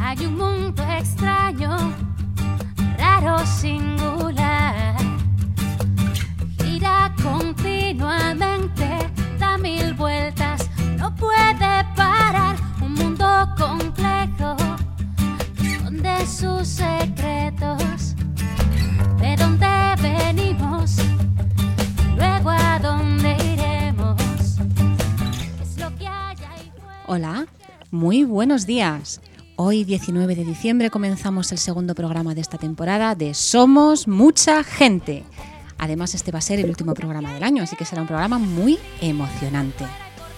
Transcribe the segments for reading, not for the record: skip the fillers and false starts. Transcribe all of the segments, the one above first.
Hay un mundo extraño, raro, singular. Gira continuamente, da mil vueltas, no puede parar. Un mundo complejo, esconde sus secretos. ¿De dónde venimos? Luego a dónde iremos. ¿Qué es lo que hay ahí fuera? Hola, muy buenos días. Hoy, 19 de diciembre, comenzamos el segundo programa de esta temporada de Somos Mucha Gente. Además, este va a ser el último programa del año, así que será un programa muy emocionante.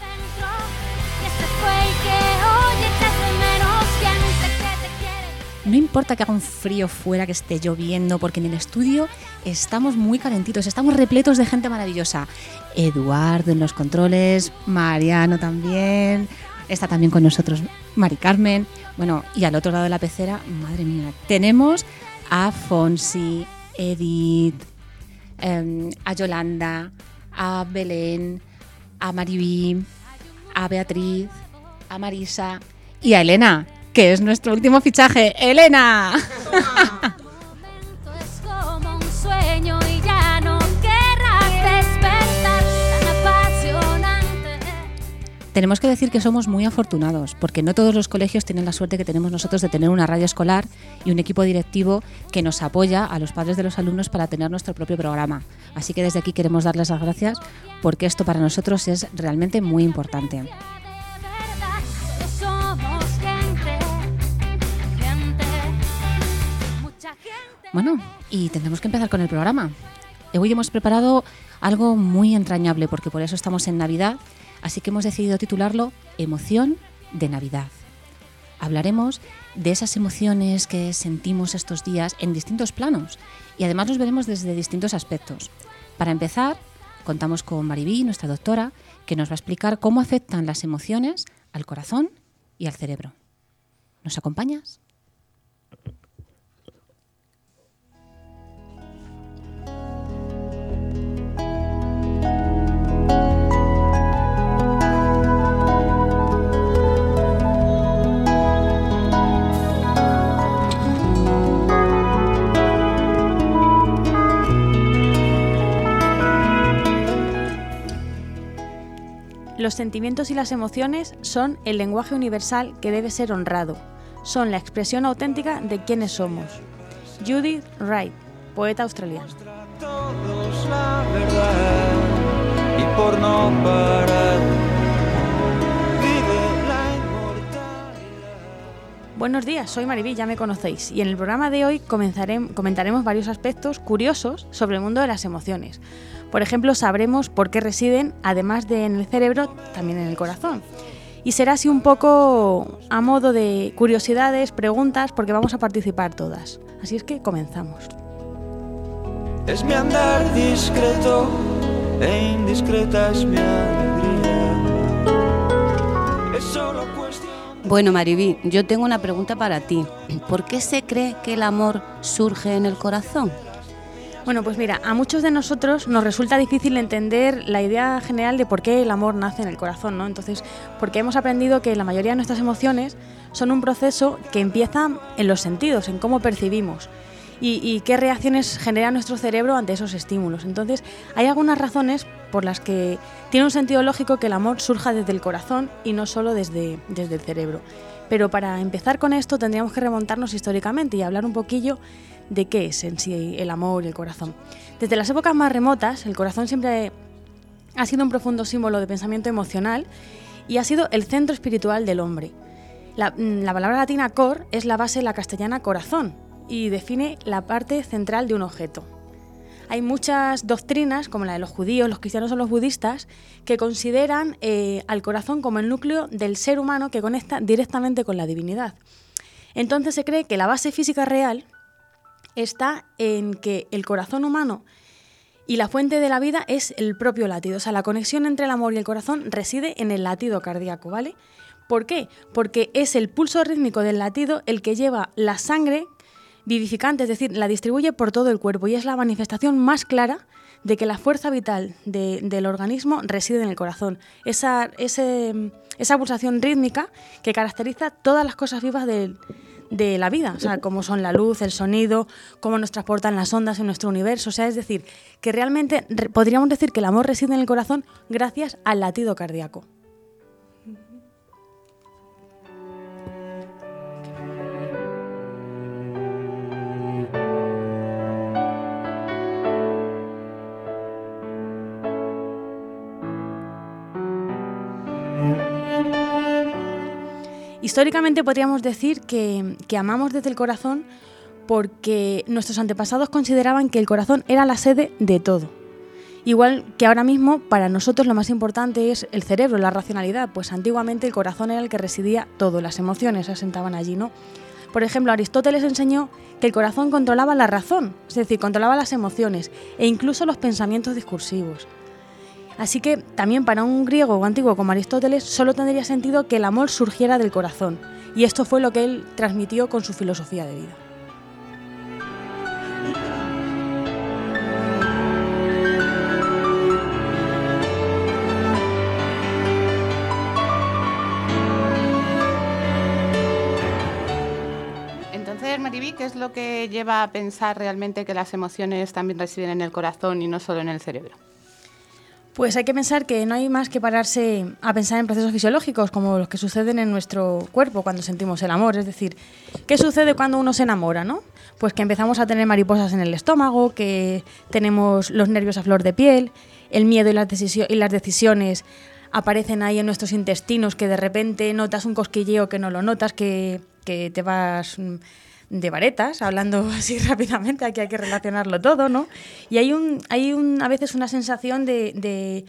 No importa que haga un frío fuera, que esté lloviendo, porque en el estudio estamos muy calentitos, estamos repletos de gente maravillosa. Eduardo en los controles, Mariano también, está también con nosotros Mari Carmen. Bueno, y al otro lado de la pecera, madre mía, tenemos a Fonsi, Edith, a Yolanda, a Belén, a Maribí, a Beatriz, a Marisa y a Elena, que es nuestro último fichaje. ¡Elena! Es como un sueño y ya no querrás despertar, tan apasionante. Tenemos que decir que somos muy afortunados, porque no todos los colegios tienen la suerte que tenemos nosotros de tener una radio escolar y un equipo directivo que nos apoya a los padres de los alumnos para tener nuestro propio programa. Así que desde aquí queremos darles las gracias, porque esto para nosotros es realmente muy importante. Bueno, y tendremos que empezar con el programa. Hoy hemos preparado algo muy entrañable, porque por eso estamos en Navidad, así que hemos decidido titularlo Emoción de Navidad. Hablaremos de esas emociones que sentimos estos días en distintos planos y además los veremos desde distintos aspectos. Para empezar, contamos con Maribí, nuestra doctora, que nos va a explicar cómo afectan las emociones al corazón y al cerebro. ¿Nos acompañas? Los sentimientos y las emociones son el lenguaje universal que debe ser honrado. Son la expresión auténtica de quiénes somos. Judith Wright, poeta australiana. Todos la verdad y por no parar vive la inmortalidad. Buenos días, soy Maribí, ya me conocéis, y en el programa de hoy comentaremos varios aspectos curiosos sobre el mundo de las emociones. Por ejemplo, sabremos por qué residen, además de en el cerebro, también en el corazón. Y será así un poco a modo de curiosidades, preguntas, porque vamos a participar todas. Así es que comenzamos. Es mi andar discreto e indiscreta es mi alegría. Es solo cuestión. Bueno, Maribí, yo tengo una pregunta para ti. ¿Por qué se cree que el amor surge en el corazón? Bueno, pues mira, a muchos de nosotros nos resulta difícil entender la idea general de por qué el amor nace en el corazón, ¿no? Entonces, porque hemos aprendido que la mayoría de nuestras emociones son un proceso que empieza en los sentidos, en cómo percibimos y qué reacciones genera nuestro cerebro ante esos estímulos. Entonces, hay algunas razones por las que tiene un sentido lógico que el amor surja desde el corazón y no solo desde el cerebro. Pero para empezar con esto tendríamos que remontarnos históricamente y hablar un poquillo de qué es en sí el amor y el corazón. Desde las épocas más remotas, el corazón siempre ha sido un profundo símbolo de pensamiento emocional y ha sido el centro espiritual del hombre. La palabra latina cor es la base de la castellana corazón y define la parte central de un objeto. Hay muchas doctrinas, como la de los judíos, los cristianos o los budistas, que consideran al corazón como el núcleo del ser humano que conecta directamente con la divinidad. Entonces se cree que la base física real está en que el corazón humano y la fuente de la vida es el propio latido. O sea, la conexión entre el amor y el corazón reside en el latido cardíaco, ¿vale? ¿Por qué? Porque es el pulso rítmico del latido el que lleva la sangre vivificante, es decir, la distribuye por todo el cuerpo y es la manifestación más clara de que la fuerza vital del organismo reside en el corazón. Esa pulsación rítmica que caracteriza todas las cosas vivas del de la vida, o sea, como son la luz, el sonido, cómo nos transportan las ondas en nuestro universo, o sea, es decir, que realmente podríamos decir que el amor reside en el corazón gracias al latido cardíaco. Históricamente podríamos decir que amamos desde el corazón porque nuestros antepasados consideraban que el corazón era la sede de todo. Igual que ahora mismo, para nosotros lo más importante es el cerebro, la racionalidad, pues antiguamente el corazón era el que residía todo, las emociones se asentaban allí, ¿no? Por ejemplo, Aristóteles enseñó que el corazón controlaba la razón, es decir, controlaba las emociones e incluso los pensamientos discursivos. Así que también para un griego o antiguo como Aristóteles solo tendría sentido que el amor surgiera del corazón, y esto fue lo que él transmitió con su filosofía de vida. Entonces, Mariví, ¿qué es lo que lleva a pensar realmente que las emociones también residen en el corazón y no solo en el cerebro? Pues hay que pensar que no hay más que pararse a pensar en procesos fisiológicos como los que suceden en nuestro cuerpo cuando sentimos el amor. Es decir, ¿qué sucede cuando uno se enamora, no? Pues que empezamos a tener mariposas en el estómago, que tenemos los nervios a flor de piel, el miedo y las decisiones aparecen ahí en nuestros intestinos, que de repente notas un cosquilleo que no lo notas, que te vas de varetas, hablando así rápidamente, aquí hay que relacionarlo todo, ¿no? Y hay a veces una sensación de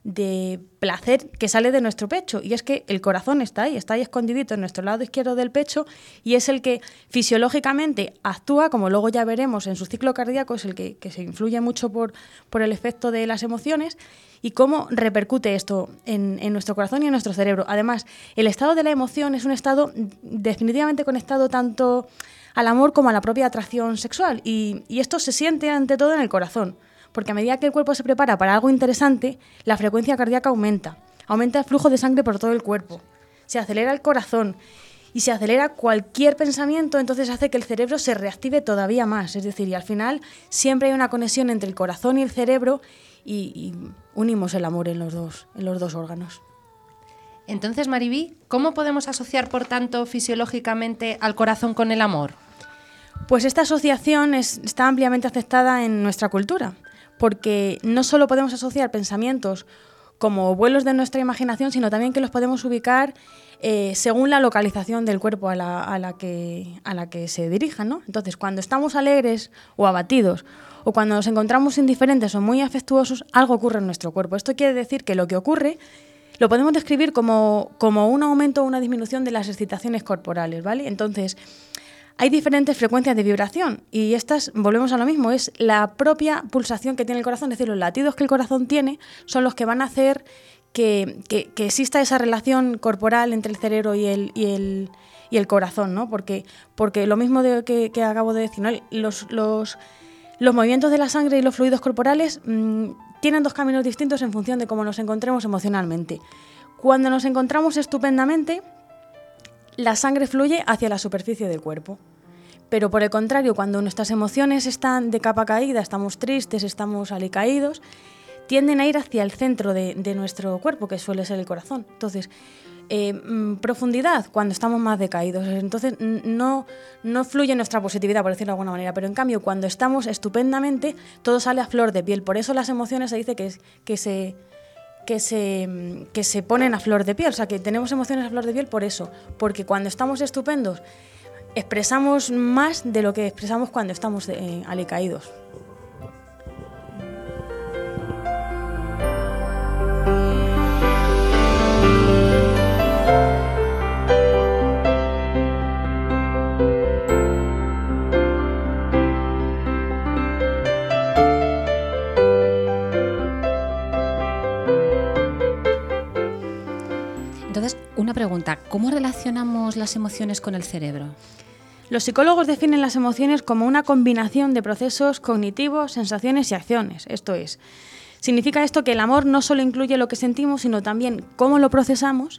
placer que sale de nuestro pecho, y es que el corazón está ahí escondidito en nuestro lado izquierdo del pecho, y es el que fisiológicamente actúa, como luego ya veremos en su ciclo cardíaco, es el que se influye mucho por el efecto de las emociones, y cómo repercute esto en nuestro corazón y en nuestro cerebro. Además, el estado de la emoción es un estado definitivamente conectado tanto al amor como a la propia atracción sexual, y esto se siente ante todo en el corazón, porque a medida que el cuerpo se prepara para algo interesante, la frecuencia cardíaca aumenta el flujo de sangre por todo el cuerpo, se acelera el corazón y se acelera cualquier pensamiento, entonces hace que el cerebro se reactive todavía más, es decir, y al final siempre hay una conexión entre el corazón y el cerebro y unimos el amor en los dos órganos. Entonces, Mariví, ¿cómo podemos asociar, por tanto, fisiológicamente al corazón con el amor? Pues esta asociación está ampliamente aceptada en nuestra cultura, porque no solo podemos asociar pensamientos como vuelos de nuestra imaginación, sino también que los podemos ubicar según la localización del cuerpo a la que se dirijan, ¿no? Entonces, cuando estamos alegres o abatidos, o cuando nos encontramos indiferentes o muy afectuosos, algo ocurre en nuestro cuerpo. Esto quiere decir que lo que ocurre lo podemos describir como un aumento o una disminución de las excitaciones corporales, ¿vale? Entonces, hay diferentes frecuencias de vibración y estas, volvemos a lo mismo, es la propia pulsación que tiene el corazón, es decir, los latidos que el corazón tiene son los que van a hacer que exista esa relación corporal entre el cerebro y el corazón, ¿no? Porque lo mismo que acabo de decir, ¿no? Los movimientos de la sangre y los fluidos corporales tienen dos caminos distintos en función de cómo nos encontremos emocionalmente. Cuando nos encontramos estupendamente, la sangre fluye hacia la superficie del cuerpo. Pero por el contrario, cuando nuestras emociones están de capa caída, estamos tristes, estamos alicaídos, tienden a ir hacia el centro de nuestro cuerpo, que suele ser el corazón. Entonces, profundidad, cuando estamos más decaídos. Entonces, no fluye nuestra positividad, por decirlo de alguna manera. Pero en cambio, cuando estamos estupendamente, todo sale a flor de piel. Por eso las emociones se dice que se ponen a flor de piel, o sea, que tenemos emociones a flor de piel por eso, porque cuando estamos estupendos expresamos más de lo que expresamos cuando estamos alicaídos. Entonces, una pregunta, ¿cómo relacionamos las emociones con el cerebro? Los psicólogos definen las emociones como una combinación de procesos cognitivos, sensaciones y acciones. Esto es, significa esto que el amor no solo incluye lo que sentimos, sino también cómo lo procesamos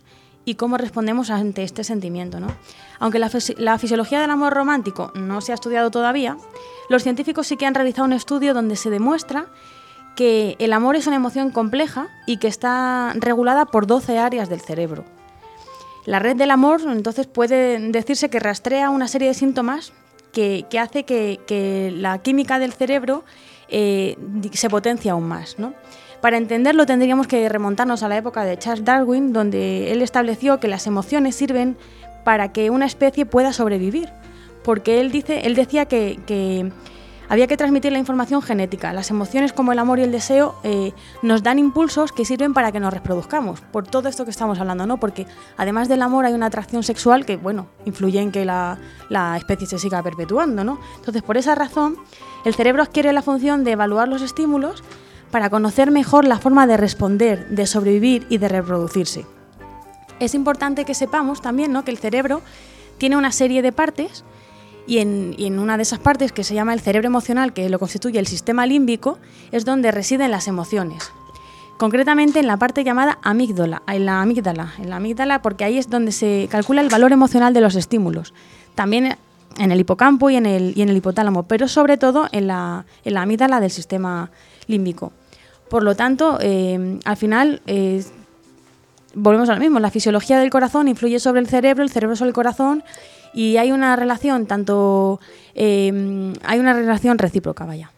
y cómo respondemos ante este sentimiento, ¿no? Aunque la fisiología del amor romántico no se ha estudiado todavía, los científicos sí que han realizado un estudio donde se demuestra que el amor es una emoción compleja y que está regulada por 12 áreas del cerebro. La red del amor, entonces, puede decirse que rastrea una serie de síntomas que hace que la química del cerebro se potencie aún más, ¿no? Para entenderlo tendríamos que remontarnos a la época de Charles Darwin, donde él estableció que las emociones sirven para que una especie pueda sobrevivir, porque él decía que había que transmitir la información genética. Las emociones como el amor y el deseo nos dan impulsos que sirven para que nos reproduzcamos, por todo esto que estamos hablando, ¿no? Porque además del amor hay una atracción sexual que, bueno, influye en que la especie se siga perpetuando, ¿no? Entonces, por esa razón, el cerebro adquiere la función de evaluar los estímulos para conocer mejor la forma de responder, de sobrevivir y de reproducirse. Es importante que sepamos también, ¿no?, que el cerebro tiene una serie de partes y en una de esas partes, que se llama el cerebro emocional, que lo constituye el sistema límbico, es donde residen las emociones. Concretamente en la parte llamada amígdala, en la amígdala, porque ahí es donde se calcula el valor emocional de los estímulos. También en el hipocampo y en el hipotálamo, pero sobre todo en la amígdala del sistema límbico. Por lo tanto, al final, volvemos a lo mismo, la fisiología del corazón influye sobre el cerebro sobre el corazón, y hay una relación hay una relación recíproca, vaya.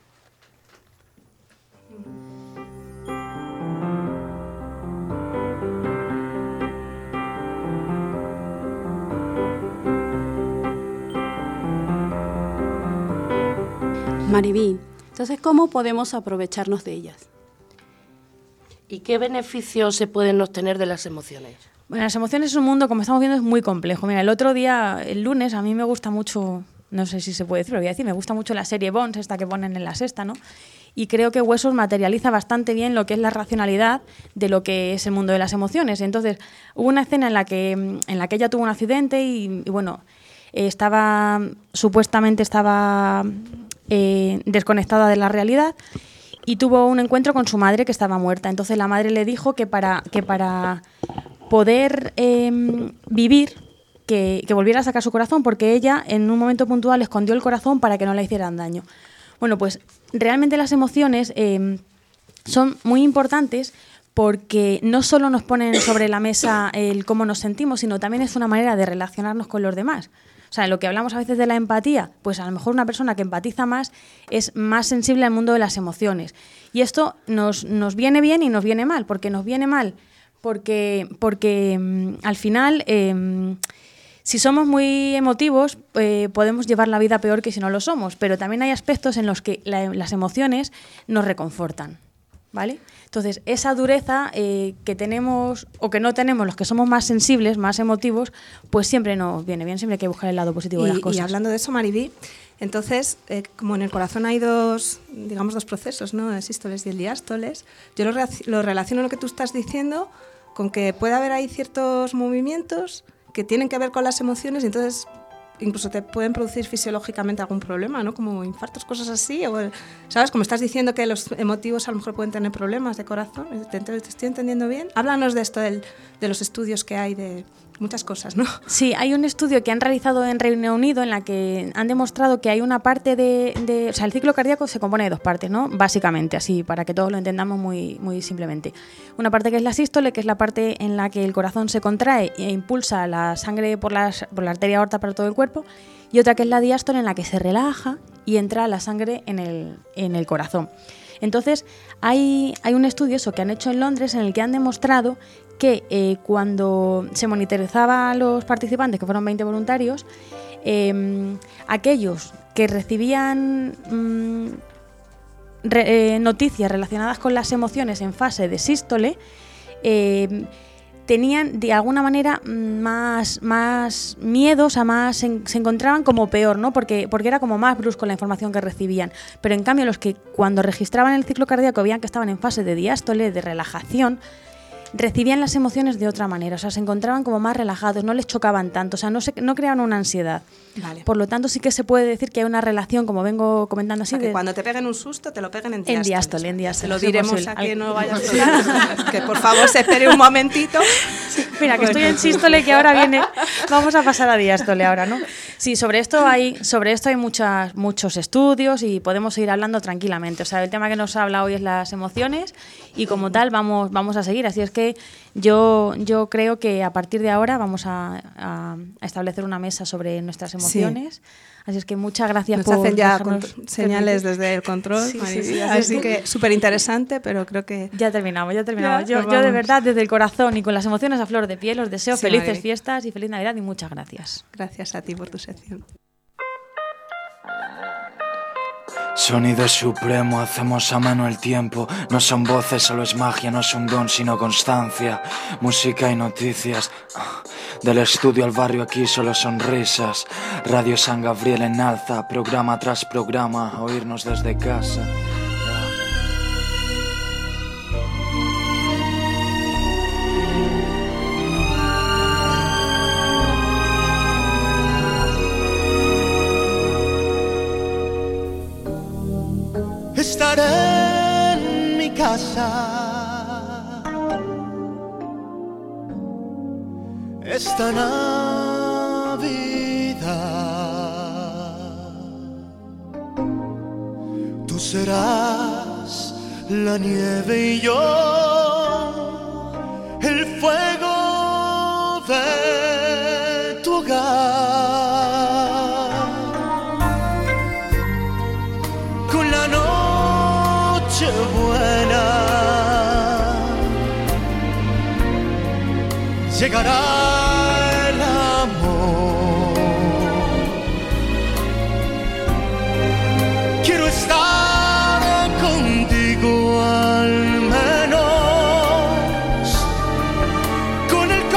Maribí, entonces, ¿cómo podemos aprovecharnos de ellas? ¿Y qué beneficios se pueden obtener de las emociones? Bueno, las emociones es un mundo, como estamos viendo, es muy complejo. Mira, el otro día, el lunes, a mí me gusta mucho, no sé si se puede decir, lo voy a decir, me gusta mucho la serie Bones, esta que ponen en La Sexta, ¿no? Y creo que Huesos materializa bastante bien lo que es la racionalidad de lo que es el mundo de las emociones. Entonces, hubo una escena en la que ella tuvo un accidente y bueno, supuestamente estaba desconectada de la realidad, y tuvo un encuentro con su madre, que estaba muerta. Entonces la madre le dijo que para poder vivir, que volviera a sacar su corazón, porque ella en un momento puntual escondió el corazón para que no le hicieran daño. Bueno, pues realmente las emociones son muy importantes, porque no solo nos ponen sobre la mesa el cómo nos sentimos, sino también es una manera de relacionarnos con los demás. O sea, lo que hablamos a veces de la empatía, pues a lo mejor una persona que empatiza más es más sensible al mundo de las emociones. Y esto nos viene bien y nos viene mal. Porque nos viene mal porque al final, si somos muy emotivos, podemos llevar la vida peor que si no lo somos. Pero también hay aspectos en los que las emociones nos reconfortan, ¿vale? Entonces, esa dureza que tenemos o que no tenemos los que somos más sensibles, más emotivos, pues siempre nos viene bien, siempre hay que buscar el lado positivo de las cosas. Y hablando de eso, Maribí, entonces, como en el corazón hay dos procesos, ¿no?, el sístoles y el diástoles, yo lo relaciono lo que tú estás diciendo con que puede haber ahí ciertos movimientos que tienen que ver con las emociones, y entonces incluso te pueden producir fisiológicamente algún problema, ¿no? Como infartos, cosas así, o, ¿sabes? Como estás diciendo que los emotivos a lo mejor pueden tener problemas de corazón. ¿Te estoy entendiendo bien? Háblanos de esto, de los estudios que hay de muchas cosas, ¿no? Sí, hay un estudio que han realizado en Reino Unido en la que han demostrado que hay una parte o sea, el ciclo cardíaco se compone de dos partes, ¿no? Básicamente, así, para que todos lo entendamos muy, muy simplemente. Una parte que es la sístole, que es la parte en la que el corazón se contrae e impulsa la sangre por la arteria aorta para todo el cuerpo, y otra que es la diástole, en la que se relaja y entra la sangre en el corazón. Entonces, hay un estudio que han hecho en Londres en el que han demostrado que cuando se monitorizaba a los participantes, que fueron 20 voluntarios, aquellos que recibían noticias relacionadas con las emociones en fase de sístole, tenían de alguna manera más miedo, o sea, se encontraban como peor, ¿no? Porque era como más brusco la información que recibían. Pero en cambio los que cuando registraban el ciclo cardíaco veían que estaban en fase de diástole, de relajación, recibían las emociones de otra manera, o sea, se encontraban como más relajados, no les chocaban tanto, o sea, no creaban una ansiedad. Vale. Por lo tanto, sí que se puede decir que hay una relación, como vengo comentando así. O sea, que cuando te peguen un susto, te lo peguen en diástole. En diástole. Se lo diremos a quien no vaya a esperar, que por favor se espere un momentito. Mira, que estoy en sístole, que ahora viene. Vamos a pasar a diástole ahora, ¿no? Sí, sobre esto hay muchos estudios y podemos seguir hablando tranquilamente. O sea, el tema que nos habla hoy es las emociones y como tal vamos a seguir. Así es que yo creo que a partir de ahora vamos a establecer una mesa sobre nuestras emociones. Sí. Así es que muchas gracias por hacen ya señales desde el control. Sí. Así que súper interesante, pero creo que... Ya terminamos. Yo de verdad, desde el corazón y con las emociones a flor de piel, os deseo felices María. Fiestas y feliz Navidad y muchas gracias. Gracias a ti por tu sección. Sonido supremo, hacemos a mano el tiempo. No son voces, solo es magia, no es un don, sino constancia. Música y noticias. Del estudio al barrio aquí solo sonrisas. Radio San Gabriel en alza, programa tras programa, oírnos desde casa. Estaré en mi casa esta Navidad. Tú serás la nieve y yo el fuego de tu hogar. Con la noche buena llegará el amor. Quiero estar contigo al menos con el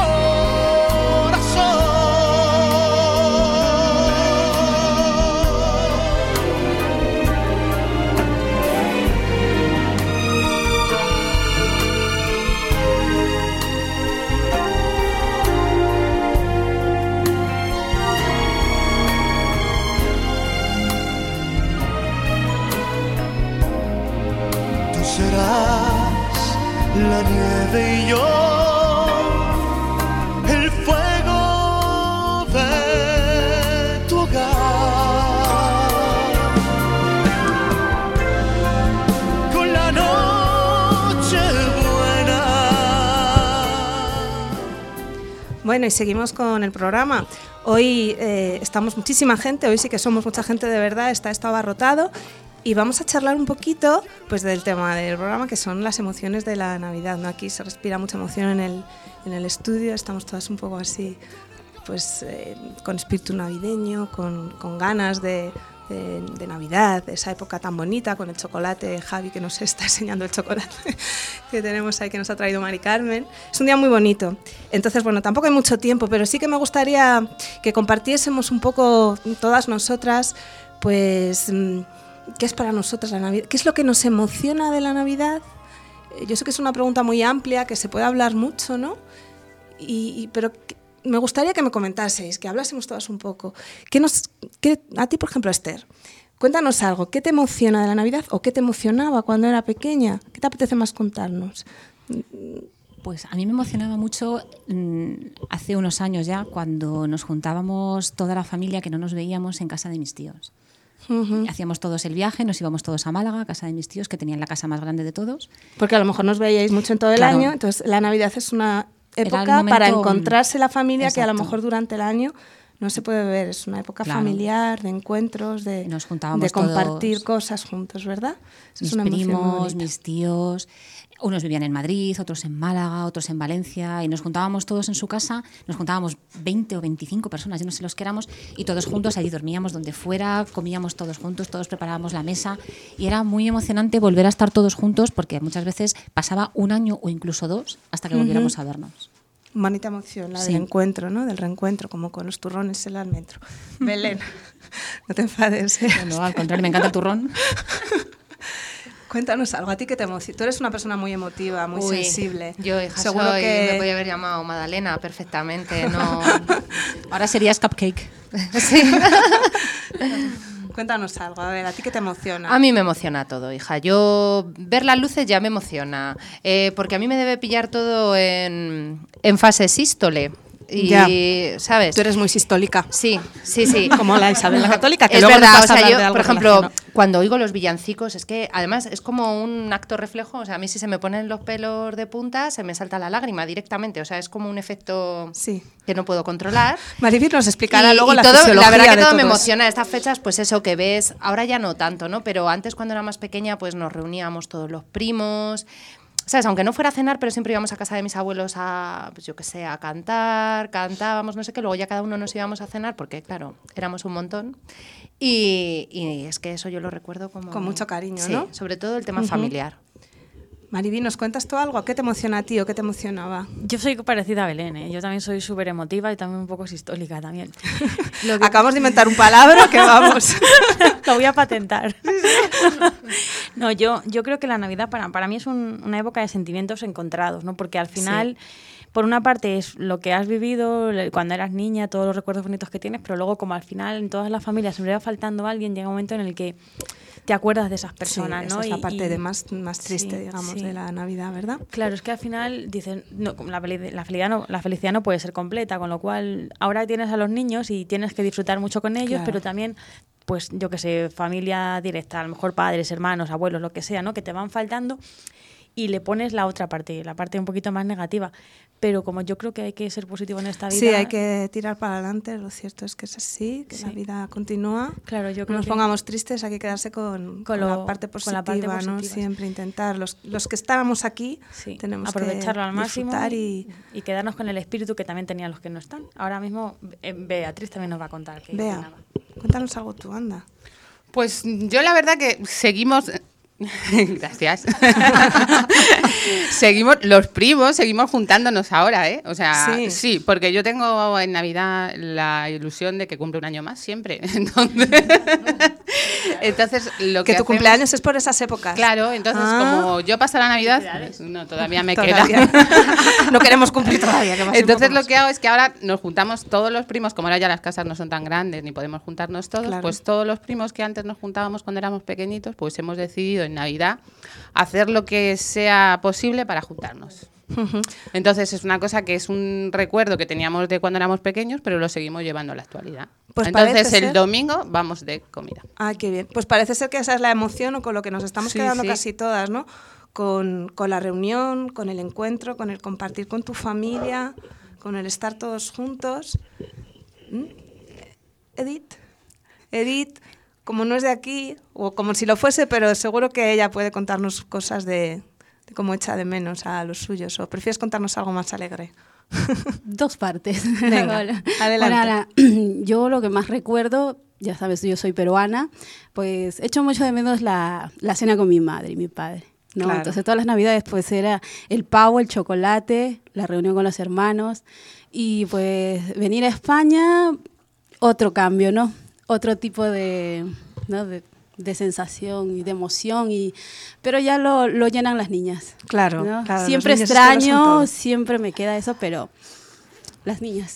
serás la nieve y yo el fuego de tu hogar. Con la noche buena. Bueno, y seguimos con el programa. Hoy estamos muchísima gente, hoy sí que somos mucha gente de verdad, está esto abarrotado. Y vamos a charlar un poquito pues, del tema del programa, que son las emociones de la Navidad, ¿no? Aquí se respira mucha emoción en el estudio, estamos todas un poco así, pues con espíritu navideño, con ganas de Navidad, de esa época tan bonita, con el chocolate. Javi, que nos está enseñando el chocolate que tenemos ahí, que nos ha traído Mari Carmen. Es un día muy bonito. Entonces, bueno, tampoco hay mucho tiempo, pero sí que me gustaría que compartiésemos un poco todas nosotras, pues... ¿qué es para nosotras la Navidad? ¿Qué es lo que nos emociona de la Navidad? Yo sé que es una pregunta muy amplia, que se puede hablar mucho, ¿no? Pero me gustaría que me comentaseis, que hablásemos todas un poco. A ti, por ejemplo, Esther, cuéntanos algo. ¿Qué te emociona de la Navidad o qué te emocionaba cuando era pequeña? ¿Qué te apetece más contarnos? Pues a mí me emocionaba mucho hace unos años ya, cuando nos juntábamos toda la familia que no nos veíamos en casa de mis tíos. Uh-huh. Hacíamos todos el viaje, nos íbamos todos a Málaga, a casa de mis tíos, que tenían la casa más grande de todos. Porque a lo mejor nos veíais mucho en todo el año, entonces la Navidad es una época para encontrarse la familia. Exacto. Que a lo mejor durante el año no se puede ver, es una época familiar, de encuentros, de compartir cosas juntos, ¿verdad? Mis primos, mis tíos... Unos vivían en Madrid, otros en Málaga, otros en Valencia, y nos juntábamos todos en su casa, nos juntábamos 20 o 25 personas, yo no sé los que éramos, y todos juntos allí dormíamos donde fuera, comíamos todos juntos, todos preparábamos la mesa, y era muy emocionante volver a estar todos juntos, porque muchas veces pasaba un año o incluso dos hasta que volviéramos a vernos. Bonita emoción, la del encuentro, ¿no? Del reencuentro, como con los turrones en el almendro. Belén, no te enfades, ¿eh? No, al contrario, me encanta el turrón. Cuéntanos algo, ¿a ti qué te emociona? Tú eres una persona muy emotiva, muy sensible. Yo, hija, seguro que me podía haber llamado Madalena perfectamente, no... Ahora serías Cupcake. Sí. Cuéntanos algo, a ver, ¿a ti qué te emociona? A mí me emociona todo, hija. Yo ver las luces ya me emociona, porque a mí me debe pillar todo en fase sístole. Y, ya. ¿sabes? Tú eres muy sistólica. Sí. Como la Isabel la Católica, que es luego verdad, nos vas a hablar yo, de algo por ejemplo, relacionado. cuando oigo los villancicos, es que además es como un acto reflejo, o sea, a mí si se me ponen los pelos de punta, se me salta la lágrima directamente, o sea, es como un efecto que no puedo controlar. Maribel nos explicará luego la todo, fisiología la verdad que de todo me eso. emociona estas fechas, pues eso que ves, ahora ya no tanto, ¿no? Pero antes cuando era más pequeña, pues nos reuníamos todos los primos, ¿sabes? Aunque no fuera a cenar, pero siempre íbamos a casa de mis abuelos a, pues yo qué sé, a cantar, cantábamos, no sé qué, luego ya cada uno nos íbamos a cenar, porque claro, éramos un montón. Y es que eso yo lo recuerdo como... Con mucho cariño, sí, ¿no? sobre todo el tema familiar. Mariby, ¿nos cuentas tú algo? ¿Qué te emociona a ti o qué te emocionaba? Yo soy parecida a Belén, ¿eh? Yo también soy súper emotiva y también un poco sistólica también. Acabamos de inventar un palabra que vamos. Lo voy a patentar. No, yo creo que la Navidad para mí es una época de sentimientos encontrados, ¿no? Porque al final... Sí. Por una parte es lo que has vivido cuando eras niña, todos los recuerdos bonitos que tienes, pero luego como al final en todas las familias siempre va faltando alguien, llega un momento en el que te acuerdas de esas personas, sí, ¿no? Esa es la parte más triste, sí, digamos, sí. de la Navidad, ¿verdad? Claro, es que al final dicen, no, la felicidad no puede ser completa, con lo cual ahora tienes a los niños y tienes que disfrutar mucho con ellos, claro. Pero también, pues yo que sé, familia directa, a lo mejor padres, hermanos, abuelos, lo que sea, ¿no? Que te van faltando y le pones la otra parte, la parte un poquito más negativa. Pero como yo creo que hay que ser positivo en esta vida... Sí, hay que tirar para adelante, lo cierto es que es así, que la vida continúa. Claro, yo creo no nos pongamos tristes, hay que quedarse con la parte positiva, ¿no? Siempre intentar. Los que estábamos aquí tenemos aprovecharlo que al máximo disfrutar y quedarnos con el espíritu que también tenían los que no están. Ahora mismo Beatriz también nos va a contar. Bea, cuéntanos algo tú, anda. Pues yo la verdad que seguimos... Gracias. Los primos seguimos juntándonos ahora, ¿eh? O sea, sí, porque yo tengo en Navidad la ilusión de que cumple un año más siempre. Entonces lo que tu cumpleaños es por esas épocas. Claro, entonces como yo paso la Navidad, pues, no, todavía me queda. No queremos cumplir todavía. Entonces lo que hago es que ahora nos juntamos todos los primos, como ahora ya las casas no son tan grandes ni podemos juntarnos todos, claro. Pues todos los primos que antes nos juntábamos cuando éramos pequeñitos, pues hemos decidido en Navidad hacer lo que sea posible para juntarnos. Entonces es una cosa que es un recuerdo que teníamos de cuando éramos pequeños, pero lo seguimos llevando a la actualidad. Pues entonces el domingo vamos de comida. Ah, qué bien. Pues parece ser que esa es la emoción o con lo que nos estamos quedando casi todas, ¿no? Con la reunión, con el encuentro, con el compartir con tu familia, con el estar todos juntos. Edith, como no es de aquí, o como si lo fuese, pero seguro que ella puede contarnos cosas de cómo echa de menos a los suyos, o prefieres contarnos algo más alegre. Dos partes. Venga, adelante. Ahora, yo lo que más recuerdo, ya sabes, yo soy peruana, pues echo mucho de menos la cena con mi madre y mi padre, ¿no? Claro. Entonces todas las Navidades pues era el pavo, el chocolate, la reunión con los hermanos y pues venir a España, otro cambio, ¿no? Otro tipo de sensación y de emoción, pero ya lo llenan las niñas. Claro, ¿no? Claro. Siempre extraño, siempre me queda eso, pero las niñas.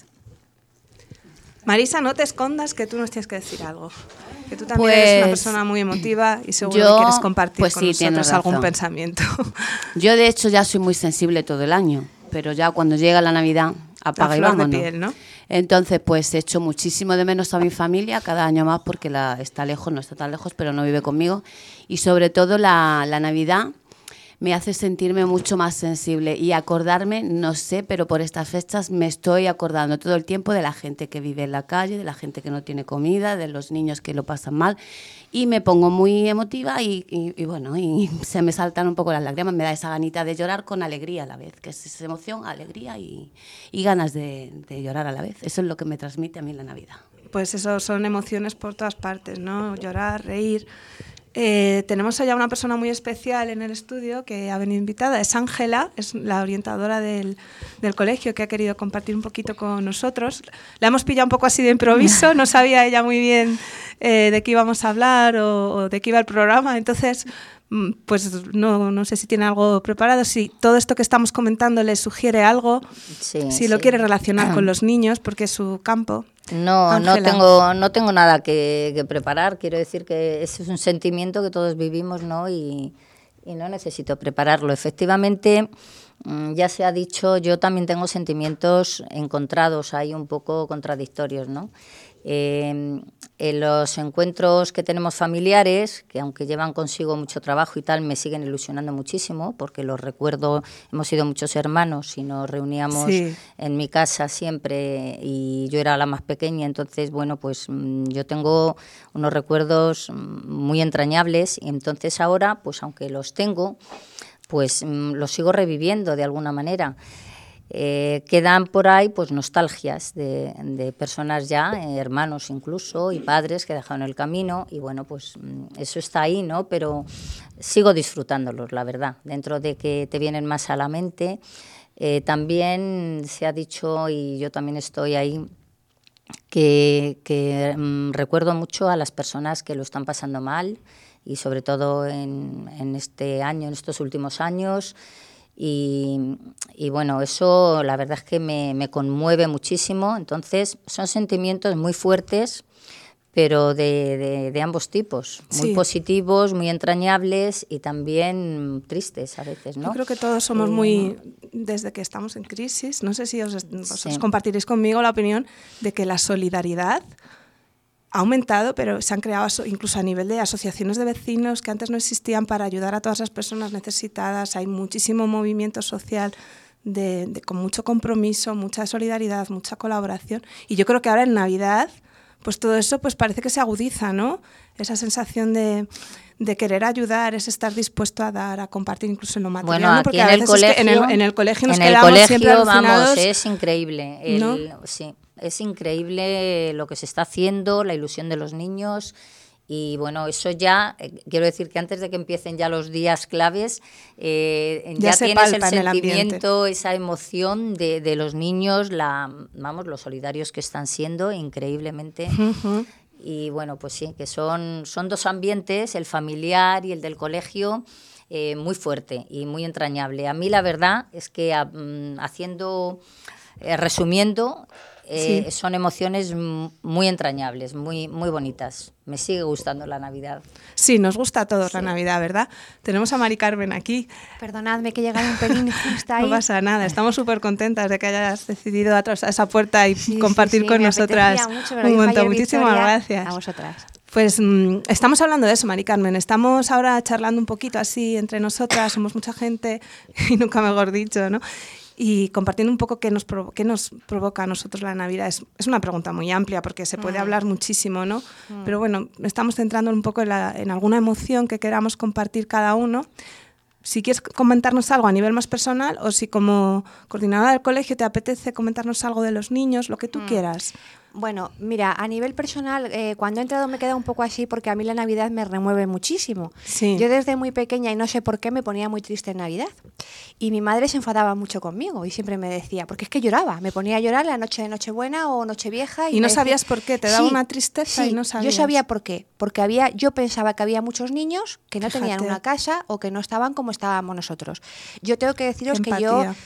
Marisa, no te escondas que tú nos tienes que decir algo. Que tú también eres una persona muy emotiva y seguro que quieres compartir con nosotros algún pensamiento. Yo, de hecho, ya soy muy sensible todo el año, pero ya cuando llega la Navidad, apaga y vámonos. De piel, ¿no? Entonces, pues echo muchísimo de menos a mi familia cada año más porque está lejos, no está tan lejos, pero no vive conmigo. Y sobre todo la Navidad me hace sentirme mucho más sensible y acordarme, no sé, pero por estas fechas me estoy acordando todo el tiempo de la gente que vive en la calle, de la gente que no tiene comida, de los niños que lo pasan mal y me pongo muy emotiva y bueno, y se me saltan un poco las lágrimas, me da esa ganita de llorar con alegría a la vez, que es esa emoción, alegría y ganas de llorar a la vez. Eso es lo que me transmite a mí la Navidad. Pues eso son emociones por todas partes, ¿no? Llorar, reír. Tenemos allá una persona muy especial en el estudio que ha venido invitada, es Ángela, es la orientadora del colegio que ha querido compartir un poquito con nosotros. La hemos pillado un poco así de improviso, no sabía ella muy bien de qué íbamos a hablar o de qué iba el programa, entonces pues no sé si tiene algo preparado, si todo esto que estamos comentando le sugiere algo, si lo quiere relacionar con los niños, porque es su campo. No tengo nada que preparar. Quiero decir que ese es un sentimiento que todos vivimos, ¿no? Y no necesito prepararlo. Efectivamente, ya se ha dicho, yo también tengo sentimientos encontrados, ahí un poco contradictorios, ¿no? En los encuentros que tenemos familiares, que aunque llevan consigo mucho trabajo y tal, me siguen ilusionando muchísimo, porque los recuerdo, hemos sido muchos hermanos y nos reuníamos en mi casa siempre, y yo era la más pequeña, entonces, bueno, pues yo tengo unos recuerdos muy entrañables, y entonces ahora, pues aunque los tengo, pues los sigo reviviendo de alguna manera. Quedan por ahí pues nostalgias de personas ya, hermanos incluso, y padres que dejaron el camino, y bueno, pues eso está ahí, ¿no? Pero sigo disfrutándolos, la verdad, dentro de que te vienen más a la mente. También se ha dicho, y yo también estoy ahí, que recuerdo mucho a las personas que lo están pasando mal, y sobre todo en este año, en estos últimos años. Y bueno, eso la verdad es que me conmueve muchísimo. Entonces son sentimientos muy fuertes, pero de ambos tipos, muy positivos, muy entrañables y también tristes a veces, ¿no? Yo creo que todos somos muy, desde que estamos en crisis, no sé si vosotros compartiréis conmigo la opinión de que la solidaridad ha aumentado, pero se han creado incluso a nivel de asociaciones de vecinos que antes no existían para ayudar a todas las personas necesitadas. Hay muchísimo movimiento social con mucho compromiso, mucha solidaridad, mucha colaboración. Y yo creo que ahora en Navidad, pues todo eso pues parece que se agudiza, ¿no? Esa sensación de querer ayudar, es estar dispuesto a dar, a compartir incluso en lo material. Bueno, aquí porque en, a veces en el colegio nos quedamos siempre alucinados. Vamos, es increíble. ¿No? Sí. Es increíble lo que se está haciendo, la ilusión de los niños, y bueno, eso ya, quiero decir que antes de que empiecen ya los días claves, ya tienes el sentimiento, esa emoción de los niños, los solidarios que están siendo, increíblemente. Uh-huh. Y bueno, pues sí, que son dos ambientes, el familiar y el del colegio, muy fuerte y muy entrañable. A mí la verdad es que resumiendo, son emociones muy entrañables, muy, muy bonitas. Me sigue gustando la Navidad. Sí, nos gusta a todos la Navidad, ¿verdad? Tenemos a Mari Carmen aquí. Perdonadme que he llegado un pelín justo ahí. No pasa nada, estamos súper contentas de que hayas decidido atravesar esa puerta y compartir con nosotras un montón. Muchísimas gracias. A vosotras. Pues estamos hablando de eso, Mari Carmen. Estamos ahora charlando un poquito así entre nosotras, somos mucha gente y nunca mejor dicho, ¿no? Y compartiendo un poco qué nos provoca a nosotros la Navidad. Es una pregunta muy amplia porque se puede hablar muchísimo, ¿no? Pero bueno, estamos centrando un poco en alguna emoción que queramos compartir cada uno. Si quieres comentarnos algo a nivel más personal, o si como coordinadora del colegio te apetece comentarnos algo de los niños, lo que tú quieras. Bueno, mira, a nivel personal, cuando he entrado me queda un poco así porque a mí la Navidad me remueve muchísimo. Sí. Yo desde muy pequeña, y no sé por qué, me ponía muy triste en Navidad. Y mi madre se enfadaba mucho conmigo y siempre me decía, porque es que lloraba, me ponía a llorar la noche de Nochebuena o Nochevieja. ¿Y no sabías por qué? ¿Te daba una tristeza y no sabías? Yo sabía por qué. Porque yo pensaba que había muchos niños que no tenían una casa o que no estaban como estábamos nosotros. Yo tengo que deciros que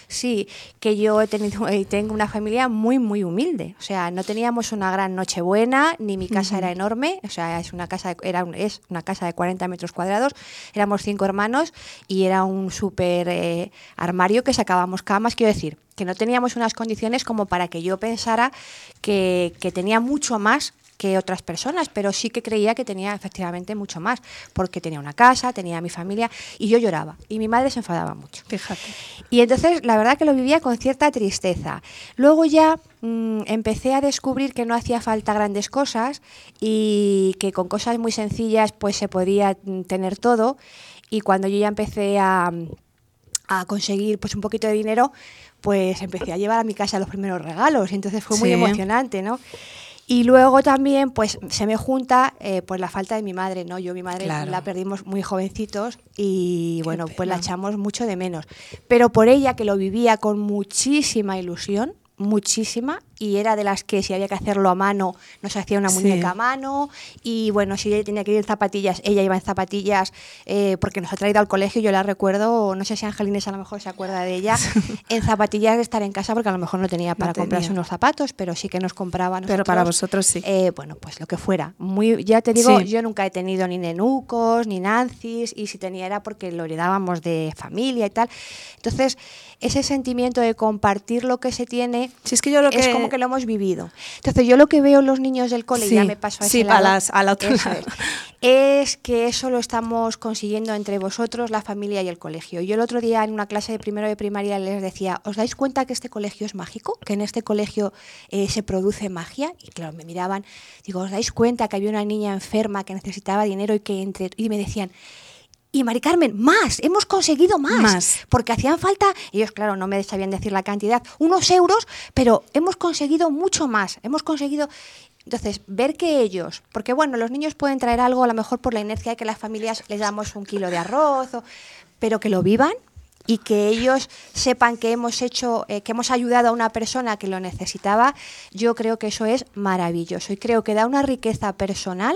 yo tengo una familia muy, muy humilde. O sea, no teníamos una gran Nochebuena, ni mi casa era enorme, o sea, es una casa de 40 metros cuadrados, éramos 5 hermanos y era un súper armario que sacábamos camas, quiero decir, que no teníamos unas condiciones como para que yo pensara que tenía mucho más que otras personas, pero sí que creía que tenía efectivamente mucho más, porque tenía una casa, tenía mi familia, y yo lloraba, y mi madre se enfadaba mucho. Fíjate. Y entonces la verdad que lo vivía con cierta tristeza. Luego ya empecé a descubrir que no hacía falta grandes cosas y que con cosas muy sencillas pues se podía tener todo, y cuando yo ya empecé a conseguir pues un poquito de dinero, pues empecé a llevar a mi casa los primeros regalos, y entonces fue muy emocionante, ¿no? Y luego también pues se me junta pues la falta de mi madre, ¿no? Yo mi madre la perdimos muy jovencitos y bueno, pues la echamos mucho de menos. Pero por ella, que lo vivía con muchísima ilusión, muchísima, y era de las que si había que hacerlo a mano, nos hacía una muñeca a mano, y bueno, si ella tenía que ir en zapatillas, ella iba en zapatillas, porque nos ha traído al colegio, yo la recuerdo, no sé si Angelines a lo mejor se acuerda de ella, en zapatillas de estar en casa, porque a lo mejor no tenía para comprarse unos zapatos, pero sí que nos compraba a nosotros. Pero para vosotros sí. Bueno, pues lo que fuera. Ya te digo, yo nunca he tenido ni nenucos, ni nancis, y si tenía era porque lo heredábamos de familia y tal. Entonces, ese sentimiento de compartir lo que se tiene es como que lo hemos vivido. Entonces, yo lo que veo en los niños del cole, ya me paso a ese lado, a la otra lado. Es que eso lo estamos consiguiendo entre vosotros, la familia y el colegio. Yo el otro día en una clase de primero de primaria les decía, ¿os dais cuenta que este colegio es mágico? Que en este colegio se produce magia. Y claro, me miraban, digo, ¿os dais cuenta que había una niña enferma que necesitaba dinero y me decían, y Mari Carmen, hemos conseguido más, porque hacían falta, ellos claro no me sabían decir la cantidad, unos euros, pero hemos conseguido mucho más, entonces ver que ellos, porque bueno, los niños pueden traer algo a lo mejor por la inercia de que las familias les damos 1 kilo de arroz, pero que lo vivan y que ellos sepan que hemos ayudado a una persona que lo necesitaba, yo creo que eso es maravilloso y creo que da una riqueza personal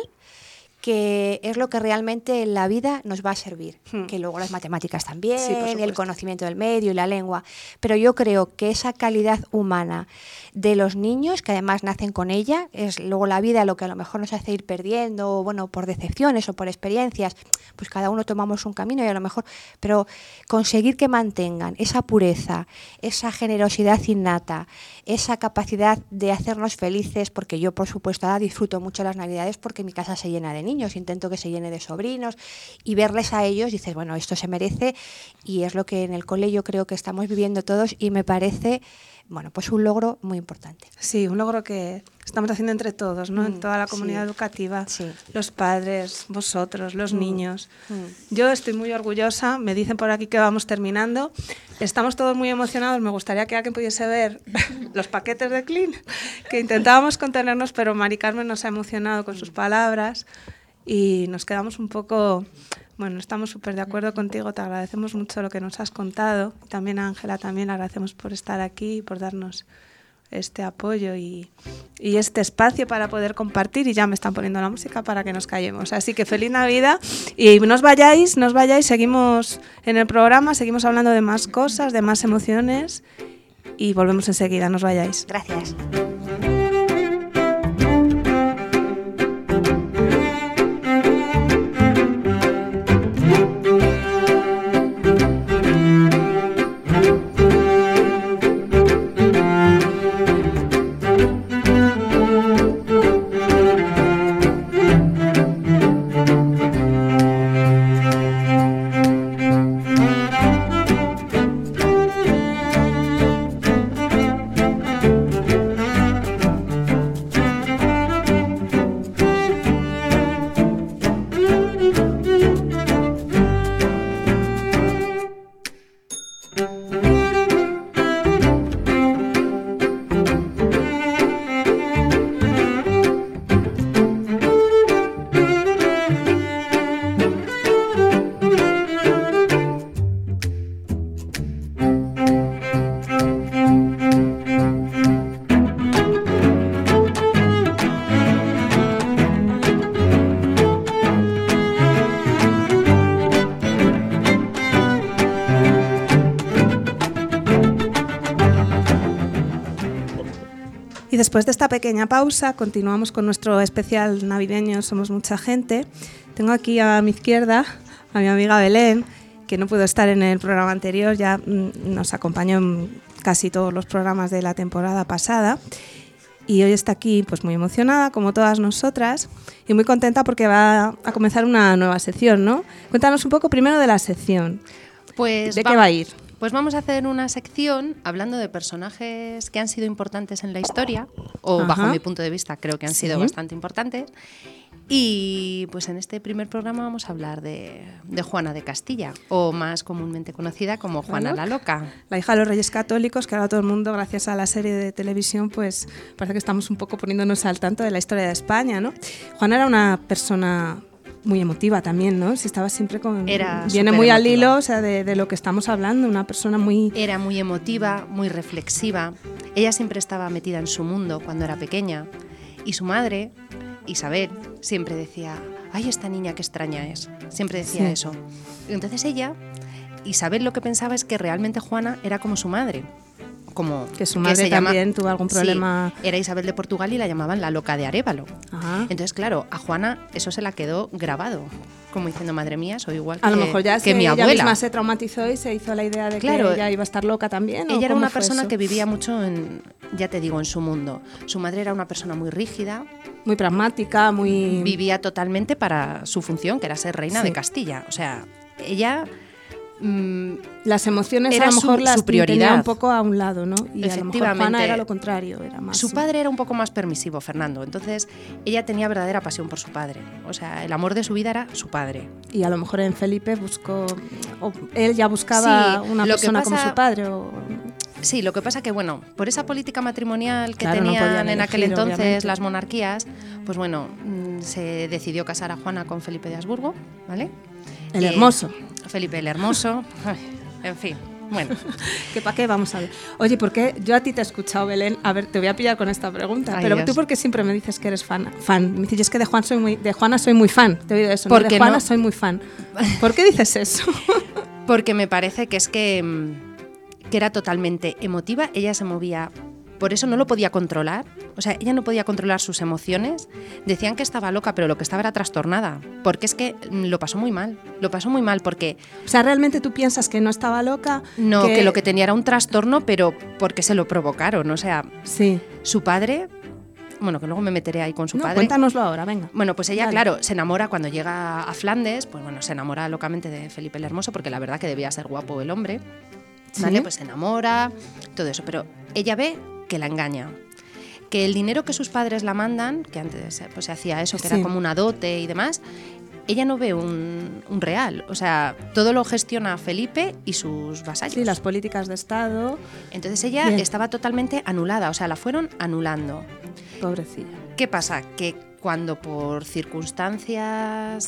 que es lo que realmente en la vida nos va a servir, que luego las matemáticas también, y el conocimiento del medio y la lengua, pero yo creo que esa calidad humana de los niños, que además nacen con ella, es luego la vida lo que a lo mejor nos hace ir perdiendo, bueno, por decepciones o por experiencias, pues cada uno tomamos un camino y a lo mejor, pero conseguir que mantengan esa pureza, esa generosidad innata, esa capacidad de hacernos felices, porque yo por supuesto ahora disfruto mucho las Navidades porque mi casa se llena de niños, intento que se llene de sobrinos y verles a ellos, dices, bueno, esto se merece y es lo que en el cole yo creo que estamos viviendo todos y me parece, bueno, pues un logro muy importante. Sí, un logro que estamos haciendo entre todos, ¿no? En toda la comunidad educativa, los padres, vosotros, los niños. Yo estoy muy orgullosa, me dicen por aquí que vamos terminando, estamos todos muy emocionados, me gustaría que alguien pudiese ver los paquetes de Clean, que intentábamos contenernos, pero Mari Carmen nos ha emocionado con sus palabras y nos quedamos un poco... Bueno, estamos súper de acuerdo contigo, te agradecemos mucho lo que nos has contado. También a Ángela también agradecemos por estar aquí y por darnos este apoyo y este espacio para poder compartir. Y ya me están poniendo la música para que nos callemos. Así que feliz Navidad y no os vayáis, seguimos en el programa, seguimos hablando de más cosas, de más emociones y volvemos enseguida, no os vayáis. Gracias. Y después de esta pequeña pausa, continuamos con nuestro especial navideño Somos Mucha Gente. Tengo aquí a mi izquierda a mi amiga Belén, que no pudo estar en el programa anterior, ya nos acompañó en casi todos los programas de la temporada pasada. Y hoy está aquí pues muy emocionada, como todas nosotras, y muy contenta porque va a comenzar una nueva sección, ¿no? Cuéntanos un poco primero de la sección. Pues ¿De qué va a ir? Pues vamos a hacer una sección hablando de personajes que han sido importantes en la historia, o bajo mi punto de vista creo que han sido bastante importantes. Y pues en este primer programa vamos a hablar de Juana de Castilla, o más comúnmente conocida como Juana la Loca. La hija de los Reyes Católicos, que ahora todo el mundo, gracias a la serie de televisión, pues parece que estamos un poco poniéndonos al tanto de la historia de España, ¿no? Juana era una persona muy emotiva también, ¿no? Si estaba siempre con... Viene muy al hilo, o sea, de lo que estamos hablando, una persona muy... Era muy emotiva, muy reflexiva. ella siempre estaba metida en su mundo cuando era pequeña y su madre, Isabel, siempre decía, ay, esta niña qué extraña es, siempre decía eso. Y entonces Isabel lo que pensaba es que realmente Juana era como su madre. Como que su madre también tuvo algún problema. Sí, era Isabel de Portugal y la llamaban la loca de Arévalo. Ajá. Entonces, claro, a Juana eso se la quedó grabado, como diciendo, madre mía, soy igual a lo mejor ya que mi abuela. Ella misma se traumatizó y se hizo la idea de que ella iba a estar loca también. Ella era una persona que vivía mucho ya te digo, en su mundo. Su madre era una persona muy rígida, muy pragmática, muy... Vivía totalmente para su función, que era ser reina de Castilla. O sea, ella... las emociones a lo mejor las tenía un poco a un lado, ¿no? Y a lo mejor Juana era lo contrario, era más... Su padre era un poco más permisivo, Fernando, entonces ella tenía verdadera pasión por su padre, o sea, el amor de su vida era su padre. Y a lo mejor en Felipe él ya buscaba una persona como su padre o... Sí, lo que pasa que, bueno, por esa política matrimonial que tenían en aquel entonces obviamente las monarquías, pues bueno, se decidió casar a Juana con Felipe de Habsburgo, ¿vale? El Hermoso. Felipe el Hermoso, en fin, bueno. ¿Qué para qué? Vamos a ver. Oye, ¿por qué? Yo a ti te he escuchado, Belén. A ver, te voy a pillar con esta pregunta. Pero Dios. ¿Tú por qué siempre me dices que eres fan? Me dices, es que de Juana soy muy fan. Te he oído eso, ¿no? De Juana soy muy fan. ¿Por qué dices eso? Porque me parece que es que era totalmente emotiva. Ella se movía... Por eso no lo podía controlar, o sea, ella no podía controlar sus emociones. Decían que estaba loca, pero lo que estaba era trastornada, porque es que lo pasó muy mal porque... O sea, ¿realmente tú piensas que no estaba loca? No, que lo que tenía era un trastorno, pero porque se lo provocaron, o sea, su padre... Bueno, que luego me meteré ahí con su padre. Cuéntanoslo ahora, venga. Bueno, pues ella, claro, se enamora cuando llega a Flandes, pues bueno, se enamora locamente de Felipe el Hermoso, porque la verdad que debía ser guapo el hombre, ¿vale? Pues se enamora, todo eso, pero ella ve que la engaña, que el dinero que sus padres la mandan, que antes pues se hacía eso, que era como una dote y demás, ella no ve un real, o sea, todo lo gestiona Felipe y sus vasallos. Sí, las políticas de Estado. Entonces ella estaba totalmente anulada, o sea, la fueron anulando. Pobrecilla. ¿Qué pasa? Que cuando por circunstancias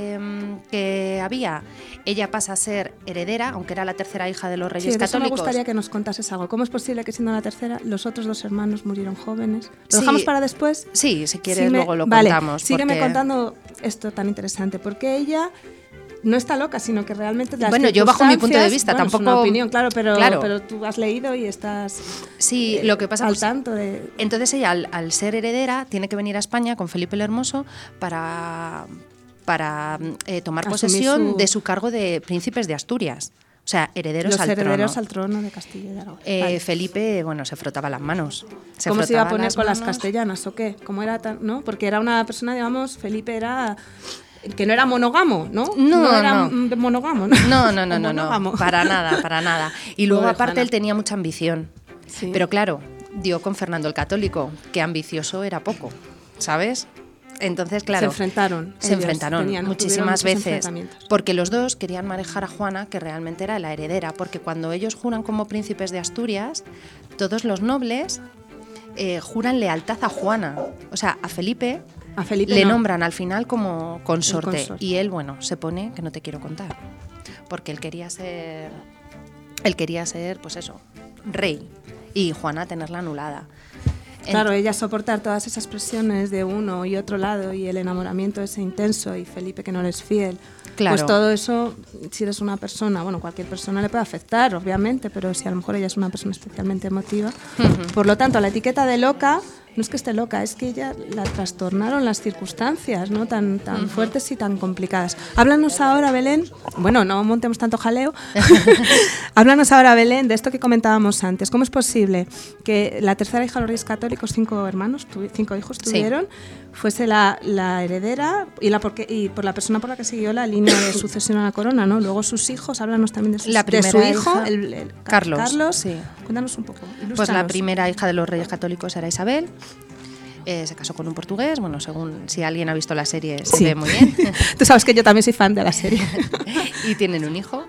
que había, ella pasa a ser heredera, aunque era la tercera hija de los Reyes Católicos. Sí, me gustaría que nos contases algo. ¿Cómo es posible que siendo la tercera, los otros dos hermanos murieron jóvenes? ¿Lo dejamos para después? Sí, si quieres luego lo contamos. Sígueme contando esto tan interesante, porque ella... No está loca, sino que realmente las bueno, yo bajo mi punto de vista, tampoco... Es una opinión, claro, pero tú has leído y estás lo que pasa, al tanto de... Entonces ella, al ser heredera, tiene que venir a España con Felipe el Hermoso para tomar posesión de su cargo de príncipes de Asturias. O sea, herederos al trono de Castilla y Aragón. Felipe, bueno, se frotaba las manos. ¿Cómo se iba a poner con las castellanas o qué? ¿Cómo era tan, no? Porque era una persona, digamos, Felipe era... Que no era monógamo, ¿no? No era monógamo, ¿no? No, para nada. Y luego, aparte, él tenía mucha ambición. Sí. Pero claro, dio con Fernando el Católico, que ambicioso era poco, ¿sabes? Entonces, claro... Se enfrentaron muchísimas veces, porque los dos querían manejar a Juana, que realmente era la heredera, porque cuando ellos juran como príncipes de Asturias, todos los nobles juran lealtad a Juana, o sea, a Felipe le nombran al final como consorte y él, bueno, se pone que no te quiero contar, porque él quería ser, pues eso, rey, y Juana tenerla anulada. Claro, ella soportar todas esas presiones de uno y otro lado y el enamoramiento ese intenso y Felipe que no le es fiel. Claro. Pues todo eso, si eres una persona, bueno, cualquier persona le puede afectar, obviamente, pero si a lo mejor ella es una persona especialmente emotiva. Por lo tanto, la etiqueta de loca no es que esté loca, es que ella la trastornaron las circunstancias, ¿no? Tan fuertes y tan complicadas. Háblanos ahora, Belén, bueno, no montemos tanto jaleo, háblanos ahora, Belén, de esto que comentábamos antes. ¿Cómo es posible que la tercera hija de los Reyes Católicos, 5 hijos tuvieron, fuese la heredera y por la persona por la que siguió la línea de sucesión a la corona, ¿no? Luego sus hijos, háblanos también de su hijo, el Carlos. Sí. Cuéntanos un poco. Pues la primera hija de los Reyes Católicos era Isabel. Se casó con un portugués, bueno, según si alguien ha visto la serie se ve muy bien. Tú sabes que yo también soy fan de la serie. Y tienen un hijo.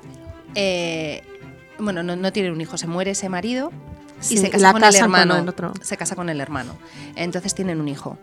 Bueno, no tienen un hijo, se muere ese marido y se casa con el hermano. Se casa con el hermano. Entonces tienen un hijo.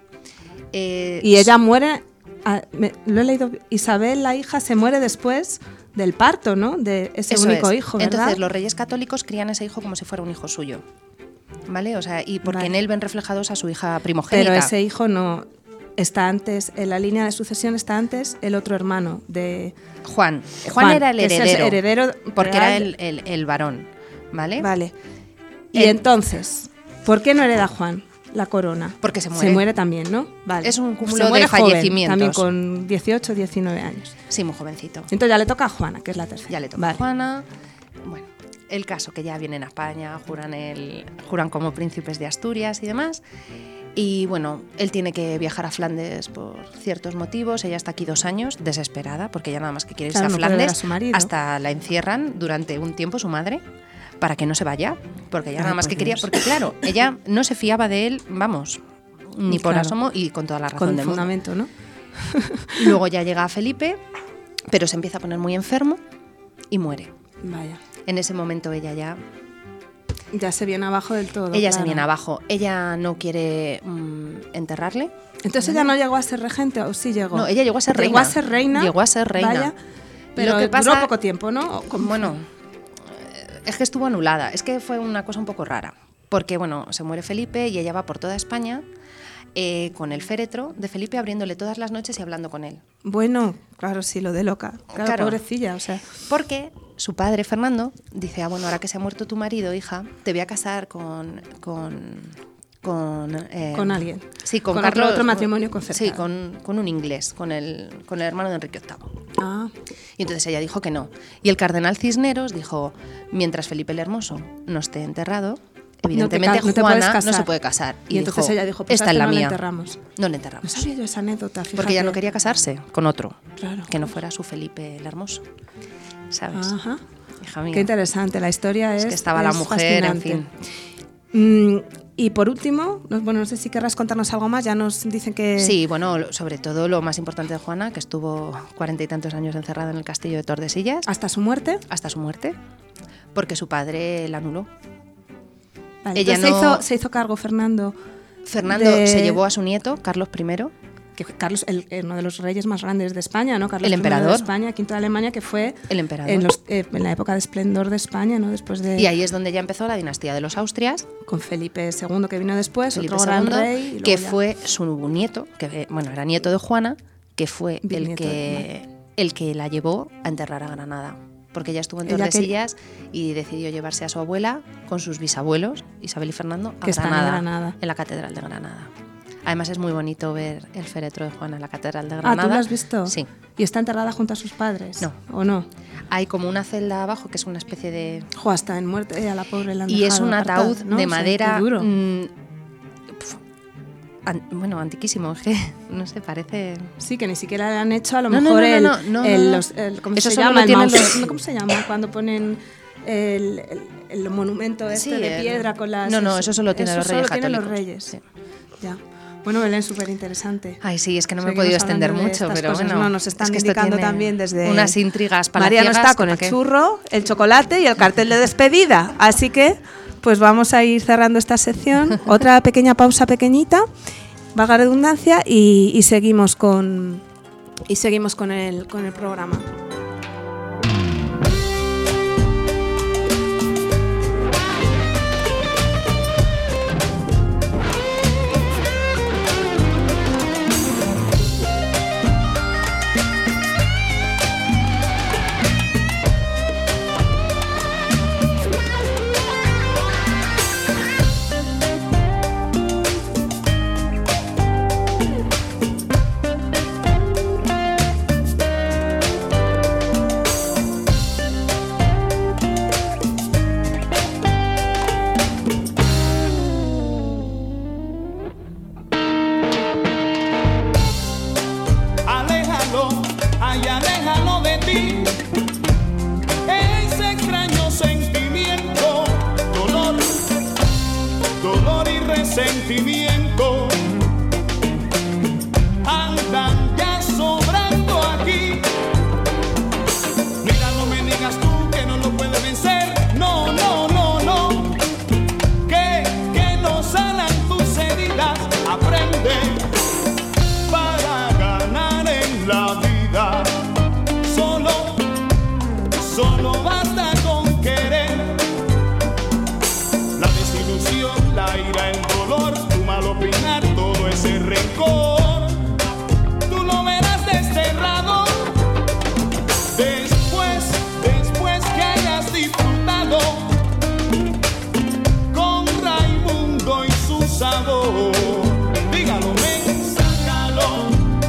Y ella muere, lo he leído, Isabel, la hija, se muere después del parto, ¿no? De ese único hijo, ¿verdad? Entonces los Reyes Católicos crían ese hijo como si fuera un hijo suyo. ¿vale? O sea, y porque en él ven reflejados a su hija primogénita. Pero ese hijo no está antes, en la línea de sucesión está antes el otro hermano de Juan. Juan era el heredero. Es el heredero porque era el varón, ¿vale? Vale. Y entonces, ¿por qué no hereda Juan la corona? Porque se muere. Se muere también, ¿no? Vale. Es un cúmulo de fallecimientos. También con 18, 19 años. Sí, muy jovencito. Entonces ya le toca a Juana, que es la tercera. Ya le toca a Juana. Bueno, el caso que ya vienen a España, juran como príncipes de Asturias y demás. Y bueno, él tiene que viajar a Flandes por ciertos motivos. Ella está aquí 2 años, desesperada, porque ella nada más que quiere irse a Flandes. Hasta la encierran durante un tiempo su madre, para que no se vaya, porque ella nada más que quería, porque claro, ella no se fiaba de él, vamos, ni por asomo, y con toda la razón del fundamento, mundo. ¿No? Luego ya llega Felipe, pero se empieza a poner muy enfermo y muere. Vaya. En ese momento ella ya se viene abajo del todo. Ella se viene abajo. Ella no quiere enterrarle. Entonces ella no llegó a ser regente, ¿o sí llegó? No, ella llegó a ser reina. Llegó a ser reina. Vaya, pero lo que pasa, duró poco tiempo, ¿no? Bueno, es que estuvo anulada. Es que fue una cosa un poco rara. Porque, bueno, se muere Felipe y ella va por toda España con el féretro de Felipe abriéndole todas las noches y hablando con él. Bueno, claro, sí, lo de loca. Claro, pobrecilla, o sea. Porque su padre, Fernando, dice, bueno, ahora que se ha muerto tu marido, hija, te voy a casar con alguien. Sí, con Carlos, otro matrimonio concertado. Sí, con un inglés, con el hermano de Enrique VIII. Ah. Y entonces ella dijo que no. Y el cardenal Cisneros dijo, mientras Felipe el Hermoso no esté enterrado, evidentemente Juana no se puede casar. Y entonces ella dijo, pues esta es la mía. No le enterramos. No sabía yo esa anécdota, fíjate. Porque ella no quería casarse con otro, claro, que no fuera su Felipe el Hermoso. ¿Sabes? Ajá. Hija mía. Qué interesante, la historia es que estaba la mujer, fascinante. En fin. Y por último, bueno, no sé si querrás contarnos algo más, ya nos dicen que... Sí, bueno, sobre todo lo más importante de Juana, que estuvo 40 y tantos años encerrada en el castillo de Tordesillas. ¿Hasta su muerte? Hasta su muerte, porque su padre la anuló. Vale, ella se hizo cargo Fernando. Se llevó a su nieto, Carlos I. Que Carlos, uno de los reyes más grandes de España, ¿no? Carlos el emperador de España, quinto de Alemania, que fue el emperador en la época de esplendor de España, ¿no? Después de... Y ahí es donde ya empezó la dinastía de los Austrias. Con Felipe II, que vino después, Felipe otro gran rey. Que fue su nieto, que bueno, era nieto de Juana, que fue el que la llevó a enterrar a Granada. Porque ella estuvo en Tordesillas y decidió llevarse a su abuela con sus bisabuelos, Isabel y Fernando, a Granada, en la Catedral de Granada. Además es muy bonito ver el féretro de Juana en la Catedral de Granada. ¿Ah, tú lo has visto? Sí. ¿Y está enterrada junto a sus padres? No. ¿O no? Hay como una celda abajo que es una especie de... Está en muerte, a la pobre la han y dejado es un ataúd ¿no? de madera... duro. Bueno, antiquísimo, es que no sé, parece... Sí, que ni siquiera le han hecho a lo mejor ¿cómo se llama? ¿Cómo se llama? Cuando ponen el monumento de piedra con las... No, eso solo tienen los reyes católicos. Los reyes. Sí. Ya. Bueno, Belén, súper interesante. Ay, sí, es que no me he podido extender mucho, pero cosas. Bueno, no, nos están indicando también desde... unas intrigas para Mariano está con el churro, el chocolate y el cartel de despedida. Así que, pues vamos a ir cerrando esta sección. Otra pequeña pausa pequeñita, vaga redundancia, y seguimos con el programa. Sentimiento andan ya sobrando aquí. Mira, no me digas tú que no lo puedes vencer. No, no, no, no. Que no sanan tus heridas. Aprende para ganar en la vida. Solo basta con querer. La desilusión ilusión, la ira, el dolor, tu mal opinar, todo ese rencor, tú lo verás desterrado. Después que hayas disfrutado con Raimundo y su sabor. Dígalo, ven, sácalo.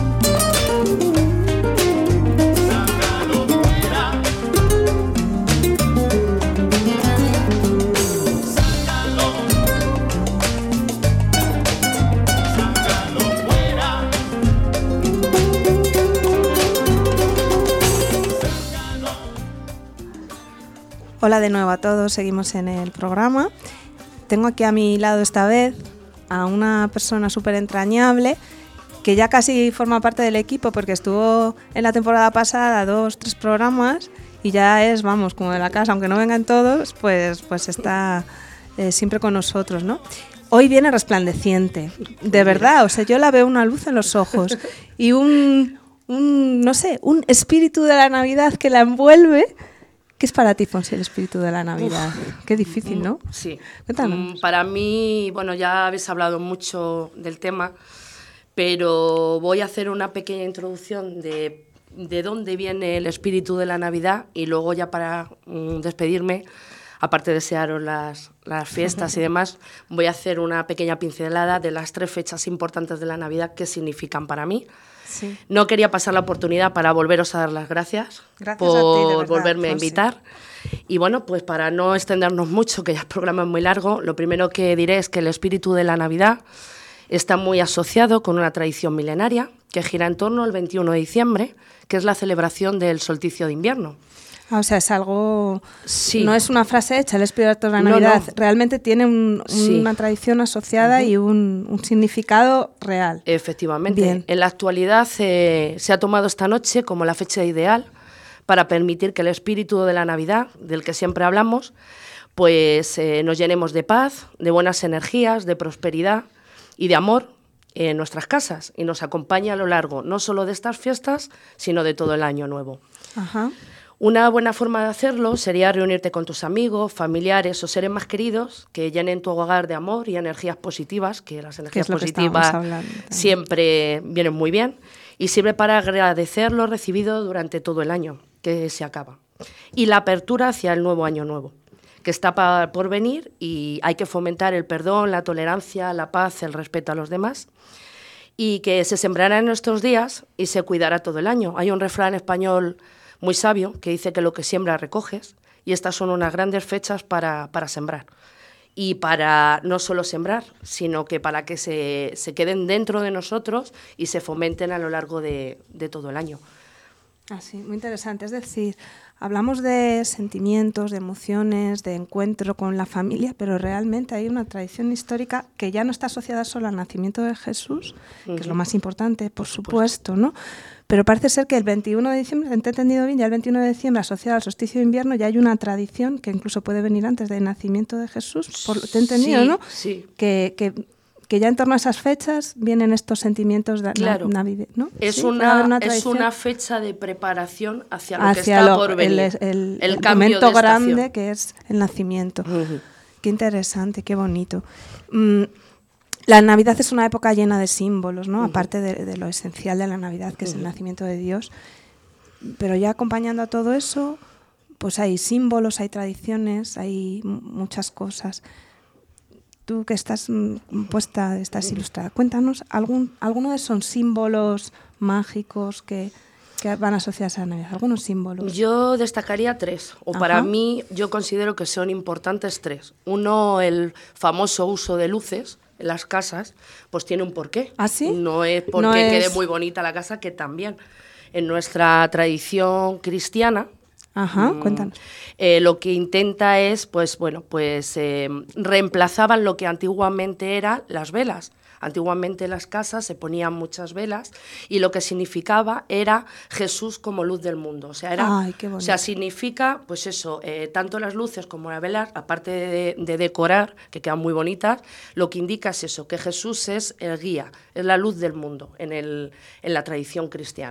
Sácalo fuera. Sácalo. Sácalo fuera. Hola de nuevo a todos, seguimos en el programa. Tengo aquí a mi lado esta vez a una persona súper entrañable que ya casi forma parte del equipo porque estuvo en la temporada pasada 2-3 programas y ya es, vamos, como de la casa, aunque no vengan todos, pues está siempre con nosotros, ¿no? Hoy viene resplandeciente, de verdad, o sea, yo la veo una luz en los ojos y no sé, un espíritu de la Navidad que la envuelve. ¿Qué es para ti, Fonsi, el espíritu de la Navidad? Qué difícil, ¿no? Sí. Cuéntanos. Para mí, bueno, ya habéis hablado mucho del tema, pero voy a hacer una pequeña introducción de dónde viene el espíritu de la Navidad y luego ya para despedirme, aparte de desearos las fiestas y demás, voy a hacer una pequeña pincelada de las 3 fechas importantes de la Navidad que significan para mí. Sí. No quería pasar la oportunidad para volveros a dar las gracias por a ti, de verdad, volverme a Fonsi. invitar. Y bueno, pues para no extendernos mucho, que ya el programa es muy largo, lo primero que diré es que el espíritu de la Navidad está muy asociado con una tradición milenaria que gira en torno al 21 de diciembre, que es la celebración del solsticio de invierno. O sea, es algo... Sí. No es una frase hecha, el espíritu de la No, Navidad. no. Realmente tiene Sí. una tradición asociada y un significado real. Efectivamente. Bien. En la actualidad se ha tomado esta noche como la fecha ideal para permitir que el espíritu de la Navidad, del que siempre hablamos, pues nos llenemos de paz, de buenas energías, de prosperidad y de amor en nuestras casas y nos acompañe a lo largo no solo de estas fiestas, sino de todo el año nuevo. Ajá. Una buena forma de hacerlo sería reunirte con tus amigos, familiares o seres más queridos que llenen tu hogar de amor y energías positivas, que las energías es lo que positivas estábamos hablando también. siempre vienen muy bien, y sirve para agradecer lo recibido durante todo el año, que se acaba. Y la apertura hacia el nuevo año nuevo, que está por venir y hay que fomentar el perdón, la tolerancia, la paz, el respeto a los demás, y que se sembrará en nuestros días y se cuidará todo el año. Hay un refrán español muy sabio que dice que lo que siembras recoges, y estas son unas grandes fechas para sembrar. Y para no solo sembrar, sino que para que se queden dentro de nosotros y se fomenten a lo largo de todo el año. Así, muy interesante. Es decir, hablamos de sentimientos, de emociones, de encuentro con la familia, pero realmente hay una tradición histórica que ya no está asociada solo al nacimiento de Jesús, que es lo más importante, por supuesto, ¿no? Pero parece ser que el 21 de diciembre, ¿te he entendido bien? Ya el 21 de diciembre, asociado al solsticio de invierno, ya hay una tradición que incluso puede venir antes del nacimiento de Jesús. ¿Te he entendido, sí, no? Sí. Que ya en torno a esas fechas vienen estos sentimientos claro. navideños, ¿no? Es, ¿Sí? es una fecha de preparación hacia lo que está por venir. El cambio momento de grande que es el nacimiento. Qué interesante, qué bonito. La Navidad es una época llena de símbolos, ¿no? Aparte de lo esencial de la Navidad, que es el nacimiento de Dios. Pero ya acompañando a todo eso, pues hay símbolos, hay tradiciones, hay muchas cosas. Tú que estás puesta, estás ilustrada, cuéntanos alguno de esos símbolos mágicos que van asociados a la Navidad, algunos símbolos. Yo destacaría 3, o Ajá. para mí yo considero que son importantes 3. Uno, el famoso uso de luces en las casas, pues tiene un porqué. ¿Ah, sí? No es porque quede muy bonita la casa, que también en nuestra tradición cristiana. Ajá, cuéntanos. Lo que intenta es, reemplazaban lo que antiguamente eran las velas. Antiguamente en las casas se ponían muchas velas y lo que significaba era Jesús como luz del mundo. O sea, Ay, qué bonito. o sea, significa, pues eso, tanto las luces como las velas, aparte de decorar, que quedan muy bonitas, lo que indica es eso, que Jesús es el guía, es la luz del mundo en la tradición cristiana.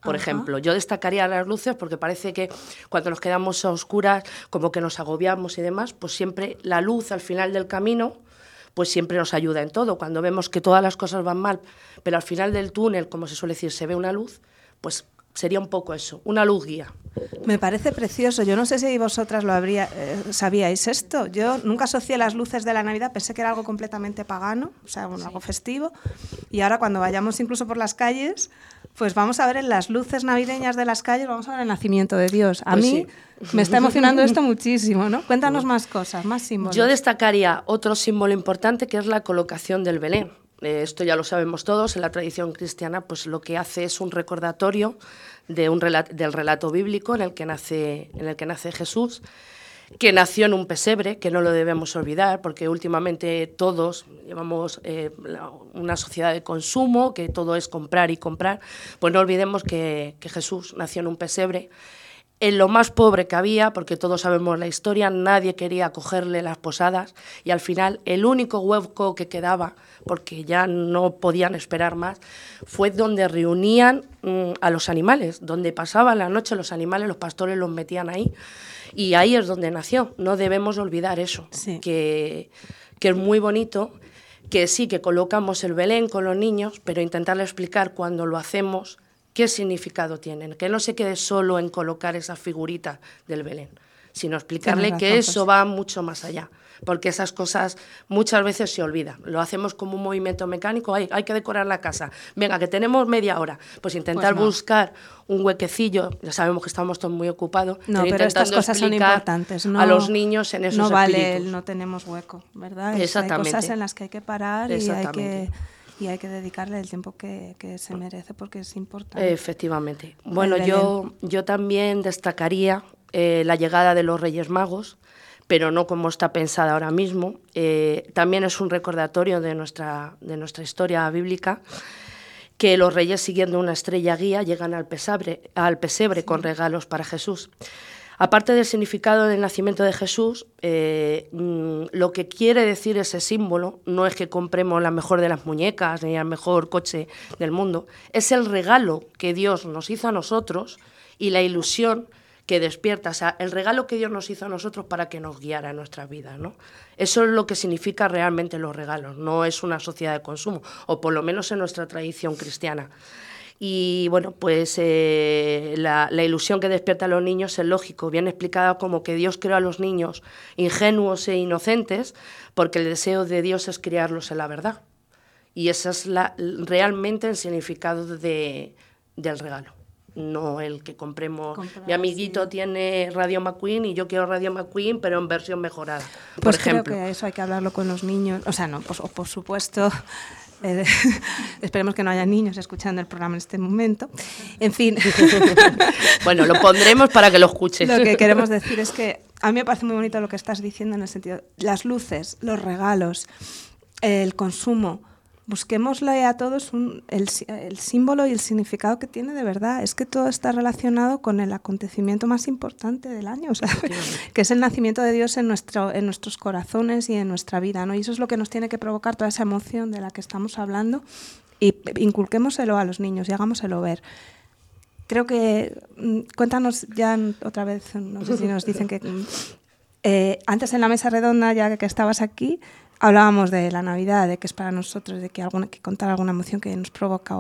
Por ejemplo, yo destacaría las luces porque parece que cuando nos quedamos a oscuras, como que nos agobiamos y demás, pues siempre la luz al final del camino, pues siempre nos ayuda en todo. Cuando vemos que todas las cosas van mal, pero al final del túnel, como se suele decir, se ve una luz, pues sería un poco eso, una luz guía. Me parece precioso. Yo no sé si vosotras lo sabíais esto. Yo nunca asocié las luces de la Navidad, pensé que era algo completamente pagano, o sea, algo festivo. Y ahora cuando vayamos incluso por las calles, pues vamos a ver en las luces navideñas de las calles, vamos a ver el nacimiento de Dios. A mí me está emocionando esto muchísimo, ¿no? Cuéntanos más cosas, más símbolos. Yo destacaría otro símbolo importante que es la colocación del Belén. Esto ya lo sabemos todos, en la tradición cristiana pues lo que hace es un recordatorio del relato bíblico en el que nace Jesús, que nació en un pesebre, que no lo debemos olvidar, porque últimamente todos llevamos una sociedad de consumo, que todo es comprar y comprar, pues no olvidemos que Jesús nació en un pesebre, en lo más pobre que había, porque todos sabemos la historia, nadie quería acogerle las posadas y al final el único hueco que quedaba, porque ya no podían esperar más, fue donde reunían a los animales, donde pasaban la noche los animales, los pastores los metían ahí y ahí es donde nació. No debemos olvidar eso, que es muy bonito, que sí, que colocamos el Belén con los niños, pero intentarle explicar cuando lo hacemos qué significado tienen, que no se quede solo en colocar esa figurita del Belén, sino explicarle que eso va mucho más allá, porque esas cosas muchas veces se olvidan. Lo hacemos como un movimiento mecánico, hay que decorar la casa, venga, que tenemos media hora, pues intentar buscar un huequecillo, ya sabemos que estamos todos muy ocupados, pero estas cosas son importantes, a los niños en esos no vale espíritus. No tenemos hueco, ¿verdad? Exactamente. Hay cosas en las que hay que parar y hay que dedicarle el tiempo que se merece porque es importante. Efectivamente. Bueno, yo también destacaría la llegada de los Reyes Magos, pero no como está pensada ahora mismo. También es un recordatorio de nuestra historia bíblica, que los reyes, siguiendo una estrella guía, llegan al pesebre con regalos para Jesús. Aparte del significado del nacimiento de Jesús, lo que quiere decir ese símbolo no es que compremos la mejor de las muñecas ni el mejor coche del mundo, es el regalo que Dios nos hizo a nosotros y la ilusión que despierta, o sea, el regalo que Dios nos hizo a nosotros para que nos guiara en nuestras vidas, ¿no? Eso es lo que significa realmente los regalos, no es una sociedad de consumo, o por lo menos en nuestra tradición cristiana. Y bueno, pues la ilusión que despierta a los niños es lógico, bien explicada como que Dios creó a los niños ingenuos e inocentes porque el deseo de Dios es criarlos en la verdad. Y ese es realmente el significado del regalo, no el que compremos. Mi amiguito tiene Radio McQueen y yo quiero Radio McQueen, pero en versión mejorada, pues por ejemplo. Creo que eso hay que hablarlo con los niños, o sea, no, pues, por supuesto... esperemos que no haya niños escuchando el programa en este momento. En fin. Bueno, lo pondremos para que lo escuches. Lo que queremos decir es que a mí me parece muy bonito lo que estás diciendo en el sentido, las luces, los regalos, el consumo. Busquémosle a todos el símbolo y el significado que tiene de verdad. Es que todo está relacionado con el acontecimiento más importante del año, o sea, que es el nacimiento de Dios en nuestros corazones y en nuestra vida, ¿no? Y eso es lo que nos tiene que provocar toda esa emoción de la que estamos hablando y inculquémoselo a los niños y hagámoselo ver. Creo que, cuéntanos ya otra vez, no sé si nos dicen que antes en la mesa redonda, ya que estabas aquí, hablábamos de la Navidad, de que es para nosotros, de que contar alguna emoción que nos provoca.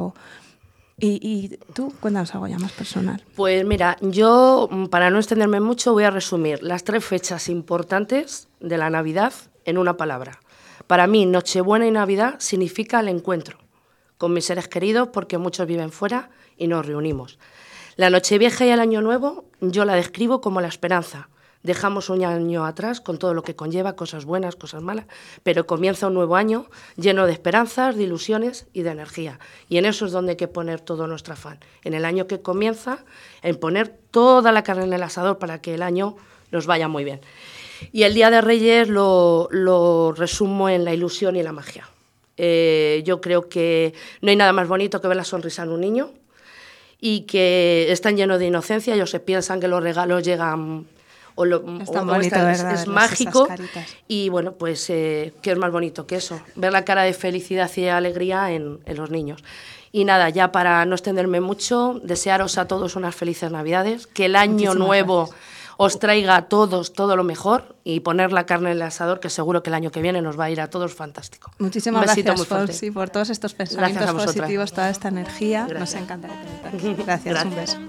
Y tú, cuéntanos algo ya más personal. Pues mira, yo, para no extenderme mucho, voy a resumir las 3 fechas importantes de la Navidad en una palabra. Para mí, Nochebuena y Navidad significa el encuentro con mis seres queridos, porque muchos viven fuera y nos reunimos. La Nochevieja y el Año Nuevo yo la describo como la esperanza. Dejamos un año atrás con todo lo que conlleva, cosas buenas, cosas malas, pero comienza un nuevo año lleno de esperanzas, de ilusiones y de energía. Y en eso es donde hay que poner todo nuestro afán. En el año que comienza, en poner toda la carne en el asador para que el año nos vaya muy bien. Y el Día de Reyes lo resumo en la ilusión y la magia. Yo creo que no hay nada más bonito que ver la sonrisa en un niño y que están llenos de inocencia. Ellos se piensan que los regalos llegan es mágico. Y bueno, pues ¿qué es más bonito que eso? Ver la cara de felicidad y alegría en los niños. Y nada, ya para no extenderme mucho, desearos a todos unas felices Navidades, que el año nuevo os traiga a todos todo lo mejor y poner la carne en el asador, que seguro que el año que viene nos va a ir a todos fantástico. Muchísimas gracias, por todos estos pensamientos positivos, toda esta energía. Gracias. Nos encanta tenerte aquí. Gracias. Un beso.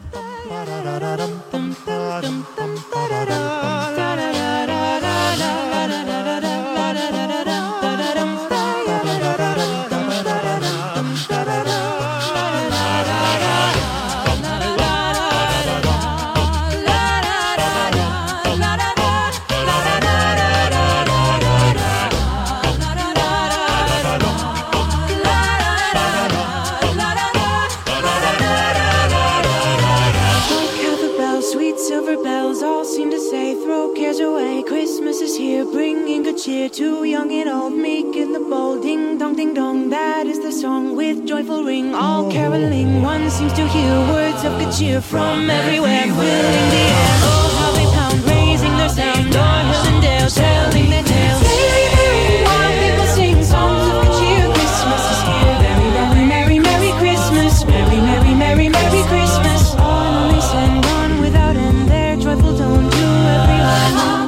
Cheer to young and old, meek and the bold, ding dong, that is the song with joyful ring, all caroling. One seems to hear words of good cheer from everywhere, filling the air. Oh, how they pound, raising their sound, o'er hill and dale, telling their tales. While people sing songs of good cheer, Christmas is here. Merry, merry, merry, merry Christmas. Merry, merry, merry, merry Christmas. On we send on without end their joyful tone to everyone.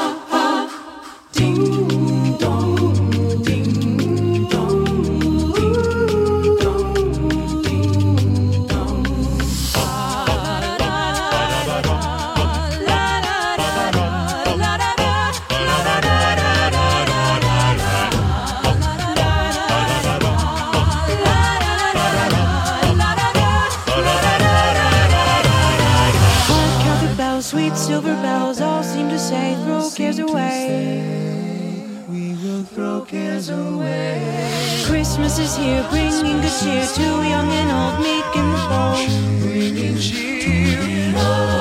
Sweet silver bells all seem to say, throw cares away. We will throw cares away. Christmas is here, bringing good cheer to young and old, meek and bold. Bringing cheer.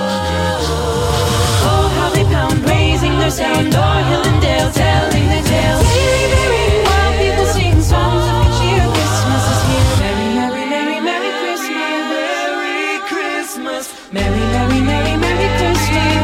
Oh, how they pound, raising their sound, o'er hill and dale, telling their tales. While people sing songs of good cheer, Christmas is here. Merry, merry, merry, merry Christmas. Merry Christmas. Merry, merry, merry, merry Christmas.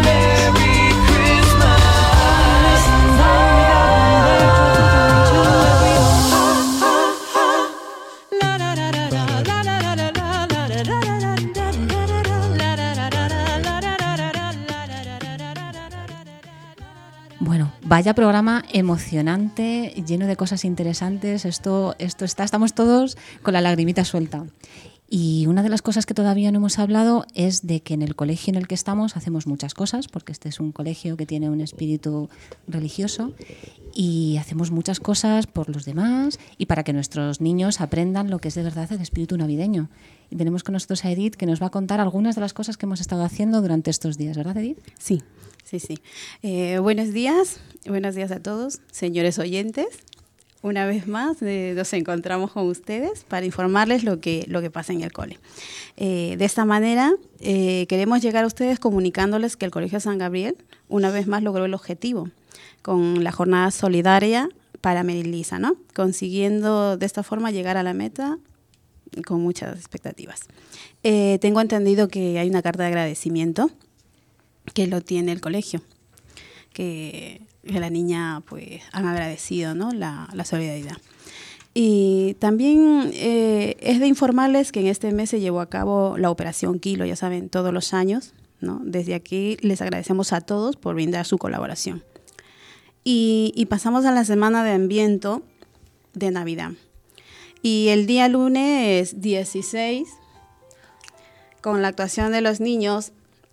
Bueno, vaya programa emocionante, lleno de cosas interesantes. Estamos todos con la lagrimita suelta. Y una de las cosas que todavía no hemos hablado es de que en el colegio en el que estamos hacemos muchas cosas, porque este es un colegio que tiene un espíritu religioso, y hacemos muchas cosas por los demás y para que nuestros niños aprendan lo que es de verdad el espíritu navideño. Y tenemos con nosotros a Edith, que nos va a contar algunas de las cosas que hemos estado haciendo durante estos días, ¿verdad, Edith? Sí. Buenos días a todos, señores oyentes. Una vez más nos encontramos con ustedes para informarles lo que pasa en el cole. De esta manera queremos llegar a ustedes comunicándoles que el Colegio San Gabriel una vez más logró el objetivo con la jornada solidaria para Melissa, ¿no? Consiguiendo de esta forma llegar a la meta con muchas expectativas. Tengo entendido que hay una carta de agradecimiento que lo tiene el colegio, que la niña pues han agradecido, ¿no? la solidaridad. Y también es de informarles que en este mes se llevó a cabo la Operación Kilo, ya saben, todos los años, ¿no? Desde aquí les agradecemos a todos por brindar su colaboración. Y pasamos a la semana de ambiente de Navidad. Y el día lunes 16, con la actuación de los niños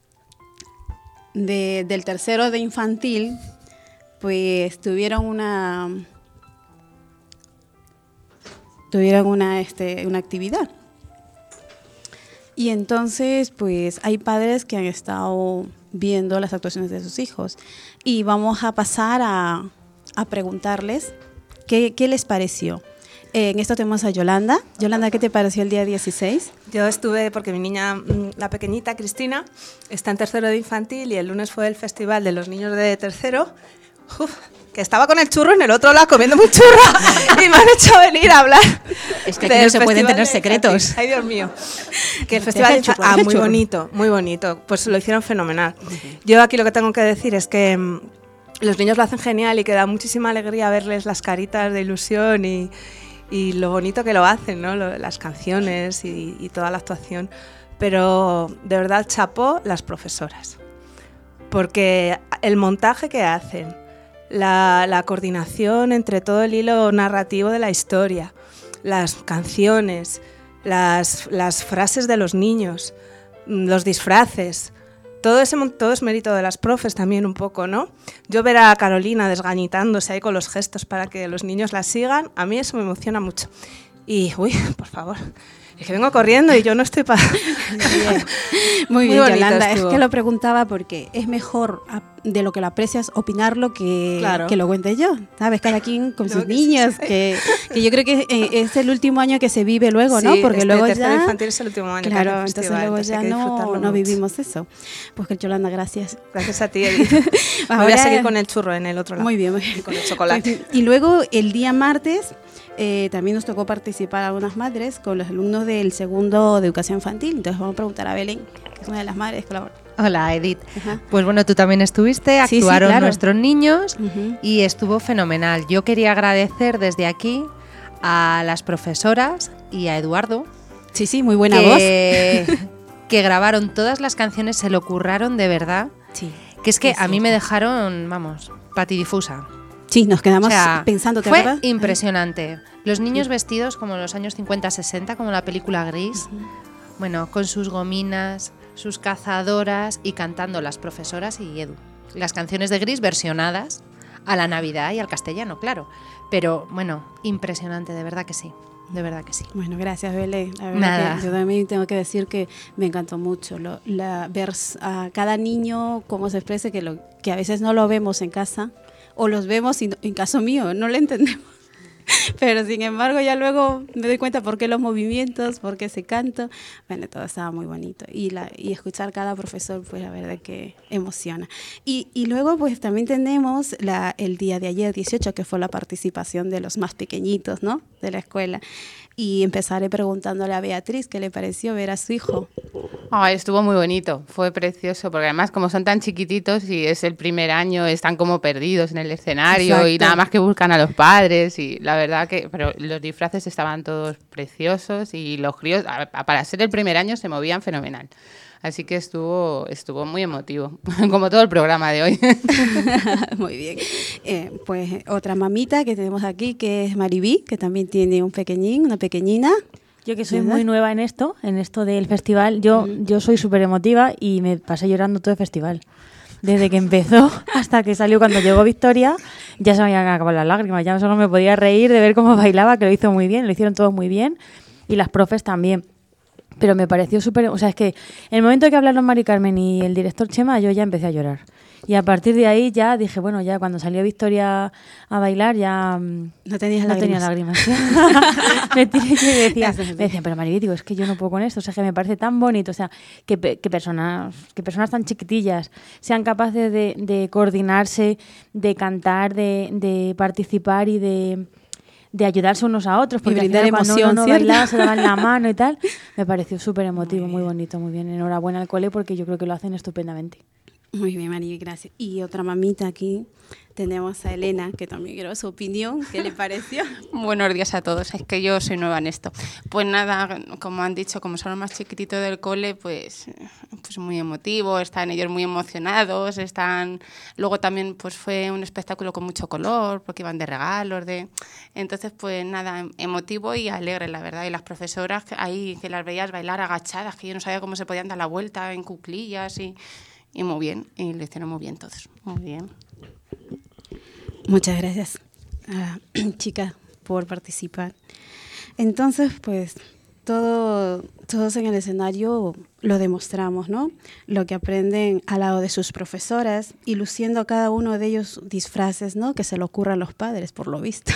del tercero de infantil, pues tuvieron una actividad. Y entonces, pues hay padres que han estado viendo las actuaciones de sus hijos. Y vamos a pasar a preguntarles qué les pareció. En esto tenemos a Yolanda. Yolanda, ¿qué te pareció el día 16? Yo estuve, porque mi niña, la pequeñita Cristina, está en tercero de infantil y el lunes fue el festival de los niños de tercero. Que estaba con el churro en el otro lado comiendo muy churra y me han hecho venir a hablar. Es que aquí no se pueden tener secretos. Ay, Dios mío. Que el festival de muy bonito, muy bonito. Pues lo hicieron fenomenal. Yo aquí lo que tengo que decir es que los niños lo hacen genial y que da muchísima alegría verles las caritas de ilusión y lo bonito que lo hacen, ¿no? Las canciones y toda la actuación. Pero de verdad chapó las profesoras. Porque el montaje que hacen, la coordinación entre todo el hilo narrativo de la historia, las canciones, las frases de los niños, los disfraces, todo es mérito de las profes también un poco, ¿no? Yo ver a Carolina desgañitándose ahí con los gestos para que los niños la sigan, a mí eso me emociona mucho. Y, uy, por favor, es que vengo corriendo y yo no estoy para... Muy bien, Yolanda, es que lo preguntaba porque es mejor de lo que lo aprecias opinarlo que lo cuente yo, ¿sabes? Cada quien con sus niños, que yo creo que es el último año que se vive luego, ¿no? Porque luego ya... infantil es el último año. Claro, entonces luego ya no vivimos eso. Pues que Yolanda, gracias. Gracias a ti, Edith. Voy a seguir con el churro en el otro lado. Muy bien, muy bien. Con el chocolate. Y luego el día martes... también nos tocó participar algunas madres con los alumnos del segundo de educación infantil. Entonces vamos a preguntar a Belén, que es una de las madres que colabora. Hola, Edith. Pues bueno, tú también estuviste, actuaron claro. nuestros niños y estuvo fenomenal. Yo quería agradecer desde aquí a las profesoras y a Eduardo. Sí, muy buena voz. Que grabaron todas las canciones, se lo curraron de verdad. Sí. Que es que a mí me dejaron, vamos, patidifusa. Sí, nos quedamos pensando. Fue impresionante. Los niños vestidos como en los años 50-60, como la película Gris. Bueno, con sus gominas, sus cazadoras y cantando las profesoras y Edu. Las canciones de Gris versionadas a la Navidad y al castellano, claro. Pero bueno, impresionante, de verdad que sí. De verdad que sí. Bueno, gracias, Belén. Nada. Yo también tengo que decir que me encantó mucho ver a cada niño cómo se expresa, que a veces no lo vemos en casa. O los vemos y en caso mío no lo entendemos. Pero sin embargo ya luego me doy cuenta por qué los movimientos, por qué ese canto. Bueno, todo estaba muy bonito. Y escuchar cada profesor, pues la verdad que emociona. Y luego pues también tenemos el día de ayer, 18, que fue la participación de los más pequeñitos, ¿no? De la escuela. Y empezaré preguntándole a Beatriz qué le pareció ver a su hijo. Estuvo muy bonito, fue precioso, porque además como son tan chiquititos y es el primer año, están como perdidos en el escenario. Exacto. Y nada más que buscan a los padres y la verdad que pero los disfraces estaban todos preciosos y los críos, para ser el primer año, se movían fenomenal. Así que estuvo muy emotivo, como todo el programa de hoy. Muy bien. Pues otra mamita que tenemos aquí, que es Maribí, que también tiene un pequeñín, una pequeñina. Yo que soy muy nueva en esto del festival, yo soy súper emotiva y me pasé llorando todo el festival. Desde que empezó hasta que salió, cuando llegó Victoria, ya se me habían acabado las lágrimas, ya solo me podía reír de ver cómo bailaba, que lo hizo muy bien, lo hicieron todos muy bien, y las profes también. Pero me pareció súper... O sea, es que en el momento que hablaron Mari Carmen y el director Chema, yo ya empecé a llorar. Y a partir de ahí ya dije, bueno, ya cuando salió Victoria a bailar ya... No tenía lágrimas. Me decían, pero Maribí, digo, es que yo no puedo con esto. O sea, que me parece tan bonito. O sea, que personas tan chiquitillas sean capaces de coordinarse, de cantar, de participar y de ayudarse unos a otros, porque brindar emoción, cuando uno bailaba, se daban la mano y tal, me pareció súper emotivo, muy bonito, muy bien. Enhorabuena al cole porque yo creo que lo hacen estupendamente. Muy bien, María, gracias. Y otra mamita aquí, tenemos a Elena, que también quiero su opinión. ¿Qué le pareció? Buenos días a todos, es que yo soy nueva en esto. Pues nada, como han dicho, como son los más chiquititos del cole, pues muy emotivo, están ellos muy emocionados, luego también pues fue un espectáculo con mucho color, porque iban de regalos, entonces pues nada, emotivo y alegre, la verdad. Y las profesoras ahí que las veías bailar agachadas, que yo no sabía cómo se podían dar la vuelta en cuclillas y muy bien, y lo hicieron muy bien todos, muy bien. Muchas gracias, chicas, por participar. Entonces, pues, todos en el escenario lo demostramos, ¿no? Lo que aprenden al lado de sus profesoras y luciendo a cada uno de ellos disfraces, ¿no? Que se le ocurran a los padres, por lo visto.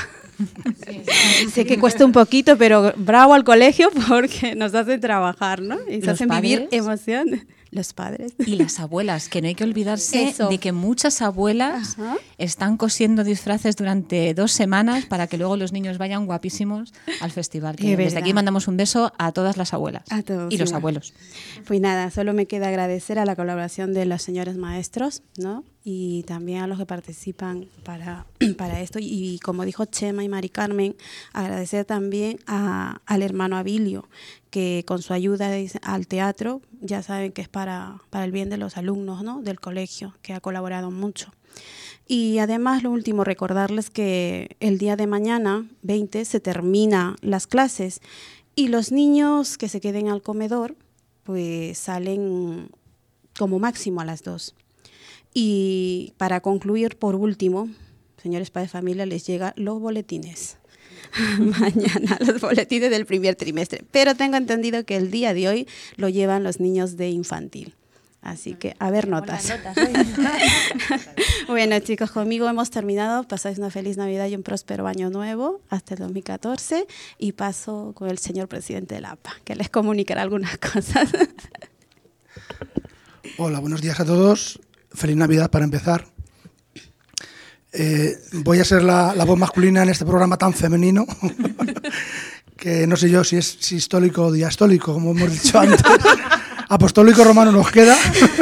Sí. Sé que cuesta un poquito, pero bravo al colegio porque nos hacen trabajar, ¿no? Y nos hacen vivir emociones. Los padres. Y las abuelas, que no hay que olvidarse de que muchas abuelas están cosiendo disfraces durante 2 semanas para que luego los niños vayan guapísimos al festival. Que desde aquí mandamos un beso a todas las abuelas y los abuelos. Pues nada, solo me queda agradecer a la colaboración de los señores maestros, ¿no? Y también a los que participan para esto. Y como dijo Chema y Mari Carmen, agradecer también al hermano Abilio, que con su ayuda al teatro, ya saben que es para el bien de los alumnos, ¿no?, del colegio, que ha colaborado mucho. Y además, lo último, recordarles que el día de mañana, 20, se termina las clases y los niños que se queden al comedor pues salen como máximo a las 2. Y para concluir, por último, señores padres de familia, les llegan los boletines. Mañana, los boletines del primer trimestre. Pero tengo entendido que el día de hoy lo llevan los niños de infantil. Así que, a ver notas. Bueno, chicos, conmigo hemos terminado. Pasáis una feliz Navidad y un próspero año nuevo hasta el 2014. Y paso con el señor presidente de la APA, que les comunicará algunas cosas. Hola, buenos días a todos. Feliz Navidad para empezar. Voy a ser la voz masculina en este programa tan femenino que no sé yo si es sistólico o diastólico, como hemos dicho antes. Apostólico romano nos queda.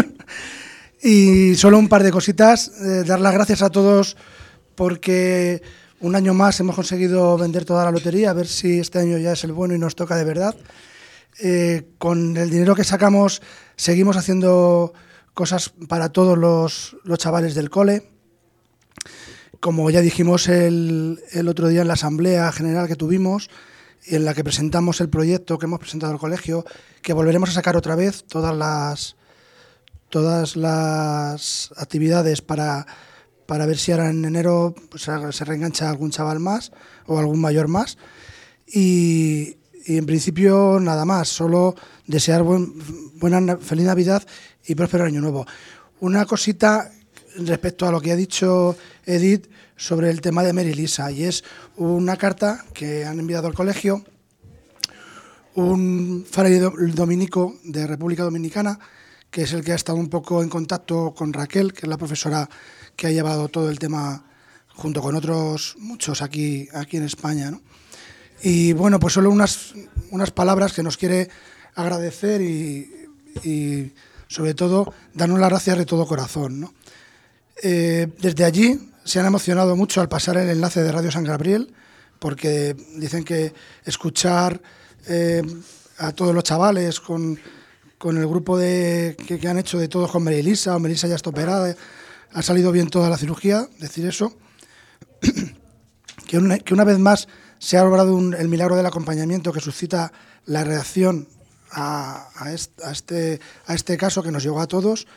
Y solo un par de cositas. Dar las gracias a todos porque un año más hemos conseguido vender toda la lotería, a ver si este año ya es el bueno y nos toca de verdad. Con el dinero que sacamos seguimos haciendo cosas para todos los chavales del cole. Como ya dijimos el otro día en la asamblea general que tuvimos, en la que presentamos el proyecto que hemos presentado al colegio, que volveremos a sacar otra vez todas las actividades para ver si ahora en enero pues, se reengancha algún chaval más o algún mayor más. Y en principio nada más, solo desear feliz Navidad y próspero año nuevo. Una cosita respecto a lo que ha dicho Edith sobre el tema de Mary Lisa, y es una carta que han enviado al colegio un fraile dominico de República Dominicana, que es el que ha estado un poco en contacto con Raquel, que es la profesora que ha llevado todo el tema junto con otros muchos aquí en España, ¿no? Y bueno, pues solo unas palabras que nos quiere agradecer y sobre todo darnos las gracias de todo corazón, ¿no? Desde allí se han emocionado mucho al pasar el enlace de Radio San Gabriel, porque dicen que escuchar a todos los chavales con el grupo que han hecho de todos con Melissa, o Melissa ya está operada, ha salido bien toda la cirugía, decir eso, que una vez más se ha logrado el milagro del acompañamiento que suscita la reacción a este caso que nos llegó a todos.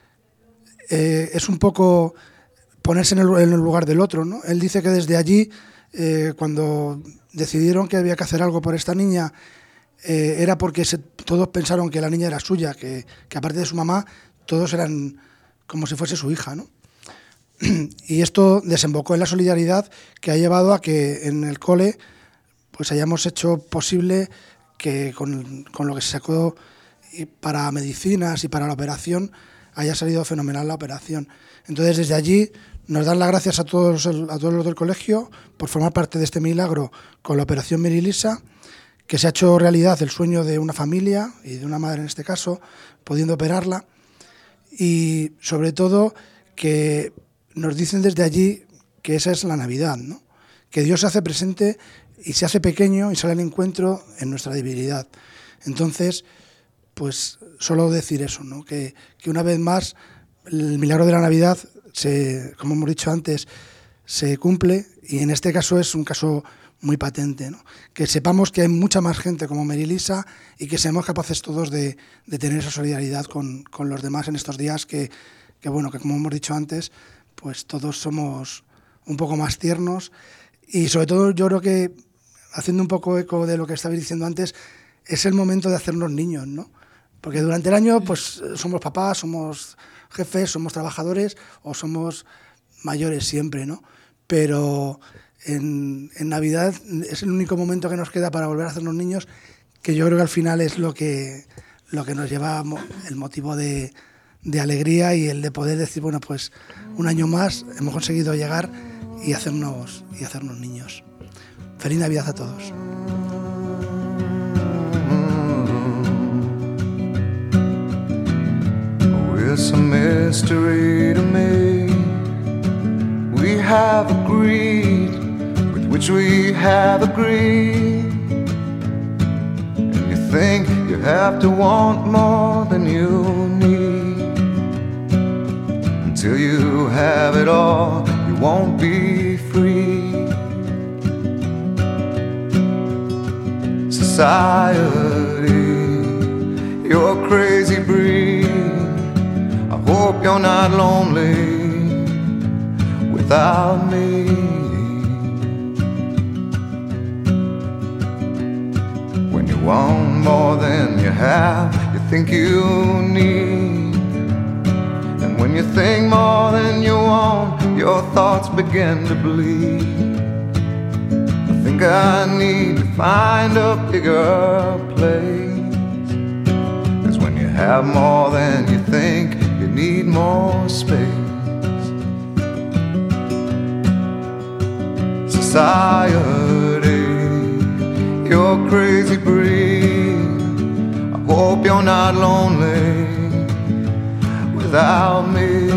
Es un poco ponerse en el lugar del otro, ¿no? Él dice que desde allí, cuando decidieron que había que hacer algo por esta niña, era porque todos pensaron que la niña era suya, que aparte de su mamá, todos eran como si fuese su hija, ¿no? Y esto desembocó en la solidaridad que ha llevado a que en el cole pues hayamos hecho posible que con lo que se sacó para medicinas y para la operación haya salido fenomenal la operación. Entonces, desde allí nos dan las gracias a todos los del colegio por formar parte de este milagro con la operación Mary Lisa, que se ha hecho realidad el sueño de una familia y de una madre en este caso, pudiendo operarla. Y sobre todo que nos dicen desde allí que esa es la Navidad, ¿no? Que Dios se hace presente y se hace pequeño y sale al encuentro en nuestra debilidad. Entonces, pues solo decir eso, ¿no? Que una vez más el milagro de la Navidad, como hemos dicho antes, se cumple, y en este caso es un caso muy patente, ¿no? Que sepamos que hay mucha más gente como Mary Lisa y que seamos capaces todos de tener esa solidaridad con los demás en estos días que bueno, que como hemos dicho antes, pues todos somos un poco más tiernos, y sobre todo yo creo que, haciendo un poco eco de lo que estabais diciendo antes, es el momento de hacernos niños, ¿no? Porque durante el año pues somos papás, somos jefes, somos trabajadores o somos mayores siempre, ¿no? Pero en Navidad es el único momento que nos queda para volver a hacernos niños, que yo creo que al final es lo que lo que nos lleva el motivo de alegría y el de poder decir, bueno, pues un año más hemos conseguido llegar y hacernos niños. Feliz Navidad a todos. It's a mystery to me. We have agreed with which we have agreed. And you think you have to want more than you need. Until you have it all, you won't be free. Society, you're crazy breed. I hope you're not lonely without me. When you want more than you have, you think you need. And when you think more than you want, your thoughts begin to bleed. I think I need to find a bigger place. 'Cause when you have more than you think, you need more space. Society, you're crazy breed. I hope you're not lonely without me.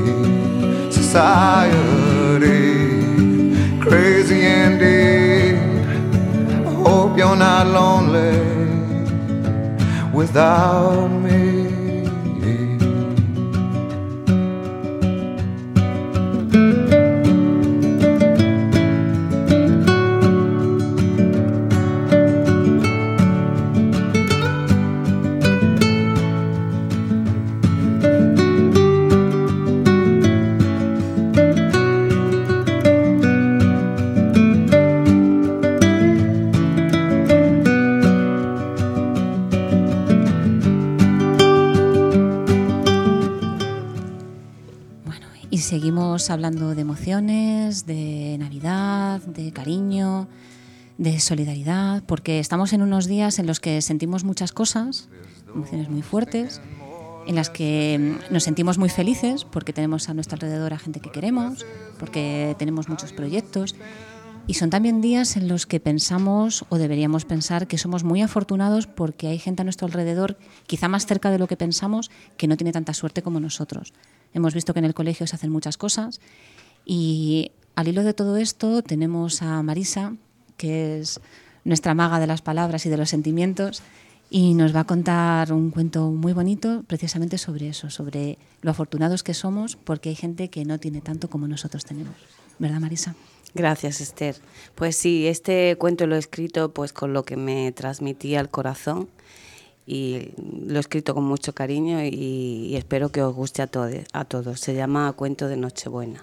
Society, crazy indeed. I hope you're not lonely without me. Seguimos hablando de emociones, de Navidad, de cariño, de solidaridad, porque estamos en unos días en los que sentimos muchas cosas, emociones muy fuertes, en las que nos sentimos muy felices porque tenemos a nuestro alrededor a gente que queremos, porque tenemos muchos proyectos, y son también días en los que pensamos o deberíamos pensar que somos muy afortunados porque hay gente a nuestro alrededor, quizá más cerca de lo que pensamos, que no tiene tanta suerte como nosotros. Hemos visto que en el colegio se hacen muchas cosas y al hilo de todo esto tenemos a Marisa, que es nuestra maga de las palabras y de los sentimientos, y nos va a contar un cuento muy bonito precisamente sobre eso, sobre lo afortunados que somos porque hay gente que no tiene tanto como nosotros tenemos. ¿Verdad, Marisa? Gracias, Esther. Pues sí, este cuento lo he escrito pues con lo que me transmitía el corazón y lo he escrito con mucho cariño y espero que os guste a todos. Se llama Cuento de Nochebuena.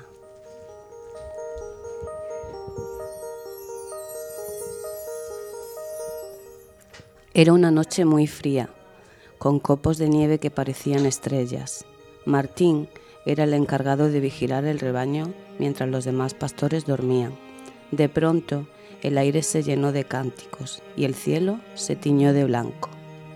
Era una noche muy fría, con copos de nieve que parecían estrellas. Martín era el encargado de vigilar el rebaño mientras los demás pastores dormían. De pronto, el aire se llenó de cánticos y el cielo se tiñó de blanco.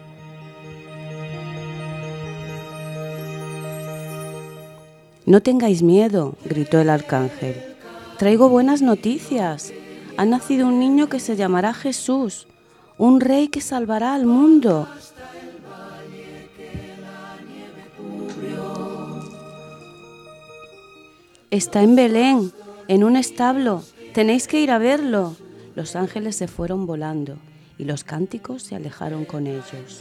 «No tengáis miedo», gritó el arcángel. «Traigo buenas noticias. Ha nacido un niño que se llamará Jesús, un rey que salvará al mundo». «Está en Belén, en un establo. Tenéis que ir a verlo». Los ángeles se fueron volando y los cánticos se alejaron con ellos.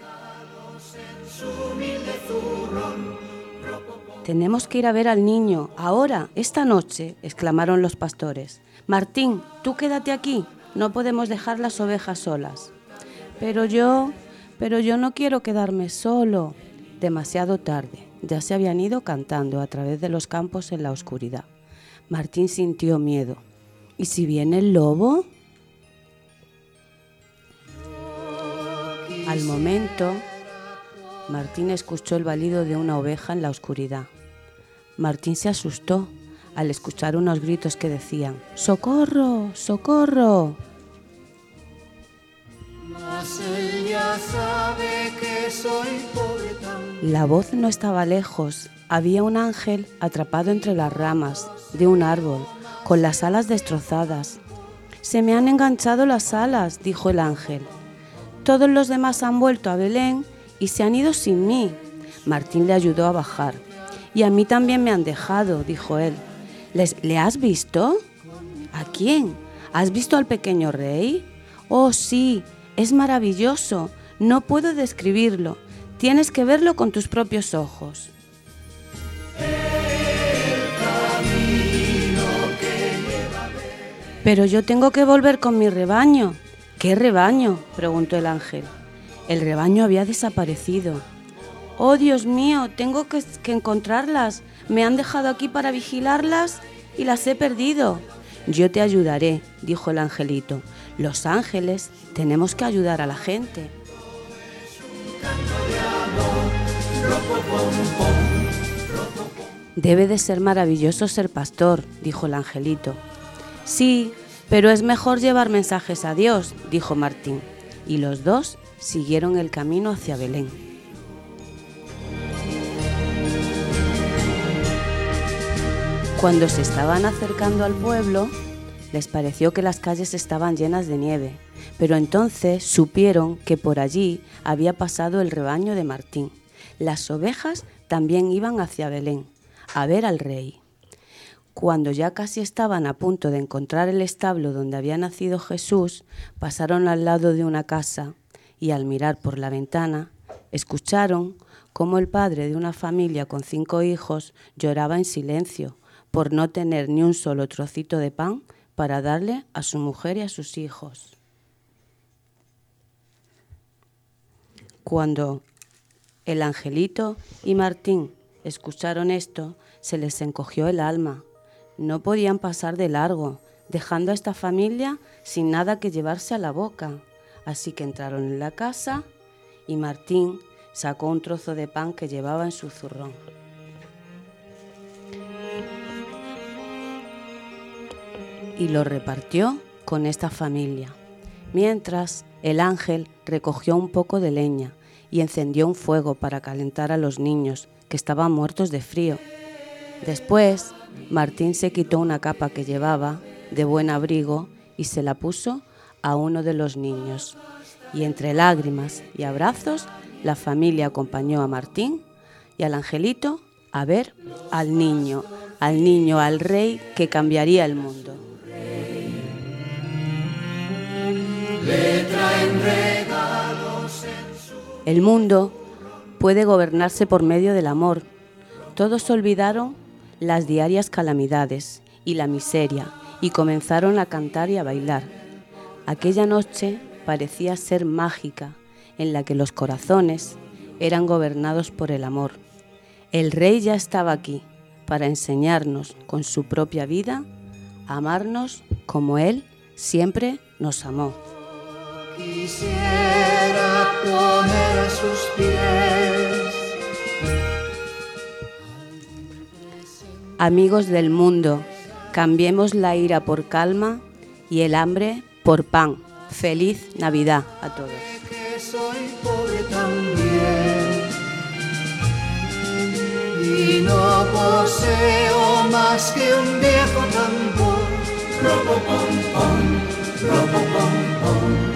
«Tenemos que ir a ver al niño, ahora, esta noche», exclamaron los pastores. «Martín, tú quédate aquí, no podemos dejar las ovejas solas». Pero yo no quiero quedarme solo». Demasiado tarde, ya se habían ido cantando a través de los campos en la oscuridad. Martín sintió miedo. ¿Y si viene el lobo? Al momento, Martín escuchó el balido de una oveja en la oscuridad. Martín se asustó al escuchar unos gritos que decían: «¡Socorro! ¡Socorro!». La voz no estaba lejos. Había un ángel atrapado entre las ramas de un árbol, con las alas destrozadas. «Se me han enganchado las alas», dijo el ángel. «Todos los demás han vuelto a Belén y se han ido sin mí». Martín le ayudó a bajar. «Y a mí también me han dejado», dijo él. «¿Le has visto?» «¿A quién? ¿Has visto al pequeño rey?» «Oh, sí, es maravilloso. No puedo describirlo. Tienes que verlo con tus propios ojos». «Pero yo tengo que volver con mi rebaño». «¿Qué rebaño?», preguntó el ángel. El rebaño había desaparecido. «Oh, Dios mío, tengo que encontrarlas. Me han dejado aquí para vigilarlas y las he perdido». «Yo te ayudaré», dijo el angelito. «Los ángeles tenemos que ayudar a la gente». «Debe de ser maravilloso ser pastor», dijo el angelito. «Sí, pero es mejor llevar mensajes a Dios», dijo Martín, y los dos siguieron el camino hacia Belén. Cuando se estaban acercando al pueblo, les pareció que las calles estaban llenas de nieve, pero entonces supieron que por allí había pasado el rebaño de Martín. Las ovejas también iban hacia Belén, a ver al rey. Cuando ya casi estaban a punto de encontrar el establo donde había nacido Jesús, pasaron al lado de una casa y al mirar por la ventana, escucharon cómo el padre de una familia con 5 hijos lloraba en silencio por no tener ni un solo trocito de pan para darle a su mujer y a sus hijos. Cuando el angelito y Martín escucharon esto, se les encogió el alma. No podían pasar de largo, dejando a esta familia sin nada que llevarse a la boca. Así que entraron en la casa y Martín sacó un trozo de pan que llevaba en su zurrón. Y lo repartió con esta familia. Mientras, el ángel recogió un poco de leña y encendió un fuego para calentar a los niños, que estaban muertos de frío. Después, Martín se quitó una capa que llevaba, de buen abrigo, y se la puso a uno de los niños. Y entre lágrimas y abrazos, la familia acompañó a Martín y al angelito a ver al niño, al rey que cambiaría el mundo. Le traen regalos El mundo puede gobernarse por medio del amor. Todos olvidaron las diarias calamidades y la miseria y comenzaron a cantar y a bailar. Aquella noche parecía ser mágica, en la que los corazones eran gobernados por el amor. El rey ya estaba aquí para enseñarnos con su propia vida a amarnos como él siempre nos amó. Quisiera poner a sus pies. Amigos del mundo, cambiemos la ira por calma y el hambre por pan. Feliz Navidad a todos. Que soy pobre también y no poseo más que un viejo tambor. Ropopom-pom, ropopom-pom.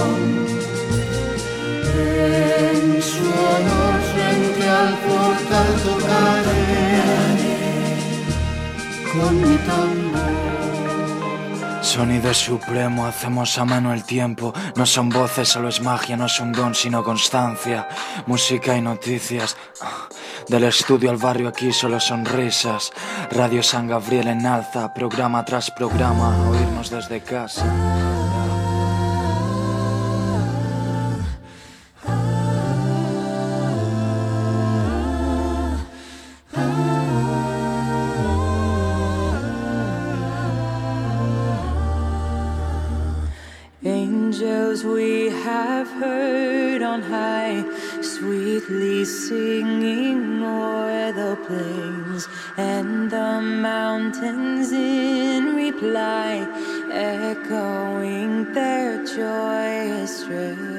En su honor frente al portal tocaré con mi tambor. Sonido supremo, hacemos a mano el tiempo. No son voces, solo es magia, no es un don, sino constancia. Música y noticias. Del estudio al barrio aquí solo sonrisas. Radio San Gabriel en alza, programa tras programa, oírnos desde casa. Angels we have heard on high, sweetly singing o'er the plains, and the mountains in reply, echoing their joyous strain.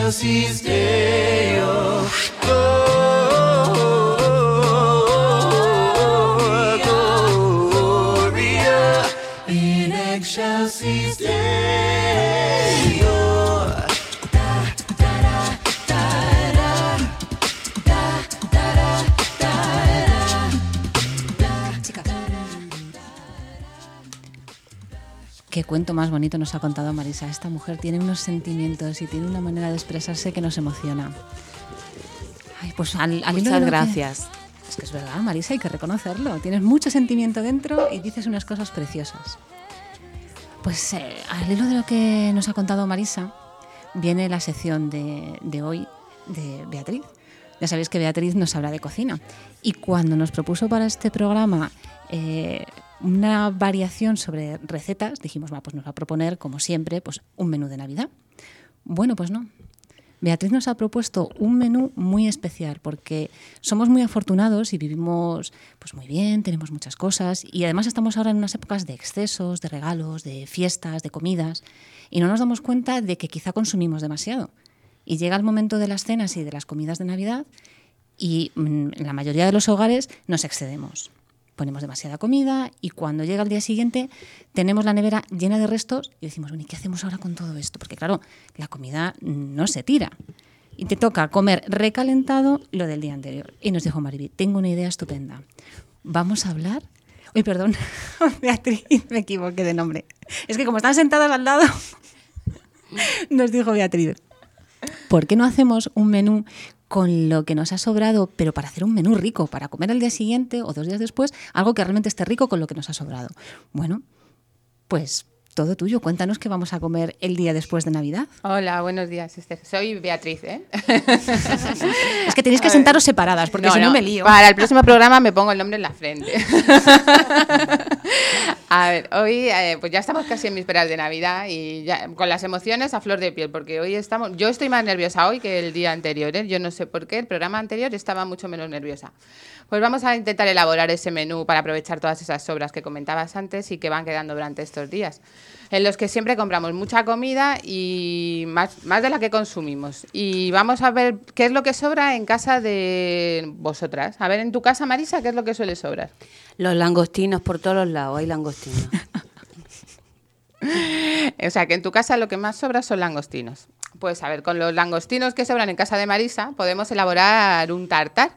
excelsis Deo. Gloria in excelsis Deo. Qué cuento más bonito nos ha contado Marisa. Esta mujer tiene unos sentimientos y tiene una manera de expresarse que nos emociona. Ay, pues Muchas gracias. Es que es verdad, Marisa, hay que reconocerlo. Tienes mucho sentimiento dentro y dices unas cosas preciosas. Pues al hilo de lo que nos ha contado Marisa, viene la sección de hoy de Beatriz. Ya sabéis que Beatriz nos habla de cocina. Y cuando nos propuso para este programa una variación sobre recetas, dijimos, pues nos va a proponer, como siempre, pues un menú de Navidad. Bueno, pues no. Beatriz nos ha propuesto un menú muy especial porque somos muy afortunados y vivimos pues muy bien, tenemos muchas cosas y además estamos ahora en unas épocas de excesos, de regalos, de fiestas, de comidas y no nos damos cuenta de que quizá consumimos demasiado. Y llega el momento de las cenas y de las comidas de Navidad y en la mayoría de los hogares nos excedemos. Ponemos demasiada comida y cuando llega el día siguiente tenemos la nevera llena de restos y decimos, bueno, ¿y qué hacemos ahora con todo esto? Porque claro, la comida no se tira y te toca comer recalentado lo del día anterior. Y nos dijo Mariby, tengo una idea estupenda. Vamos a hablar... Uy, perdón, Beatriz, me equivoqué de nombre. Es que como están sentadas al lado, nos dijo Beatriz, ¿por qué no hacemos un menú con lo que nos ha sobrado, pero para hacer un menú rico, para comer al día siguiente o 2 días después, algo que realmente esté rico con lo que nos ha sobrado? Bueno, pues todo tuyo. Cuéntanos qué vamos a comer el día después de Navidad. Hola, buenos días, Esther. Soy Beatriz, ¿eh? Es que tenéis que sentaros separadas, porque si no me lío. Para el próximo programa me pongo el nombre en la frente. A ver, hoy pues ya estamos casi en vísperas de Navidad y ya con las emociones a flor de piel, porque hoy yo estoy más nerviosa hoy que el día anterior, ¿eh? Yo no sé por qué, el programa anterior estaba mucho menos nerviosa. Pues vamos a intentar elaborar ese menú para aprovechar todas esas sobras que comentabas antes y que van quedando durante estos días, en los que siempre compramos mucha comida y más de la que consumimos. Y vamos a ver qué es lo que sobra en casa de vosotras. A ver, en tu casa, Marisa, ¿qué es lo que suele sobrar? Los langostinos por todos los lados, hay langostinos. O sea, que en tu casa lo que más sobra son langostinos. Pues a ver, con los langostinos que sobran en casa de Marisa podemos elaborar un tartar.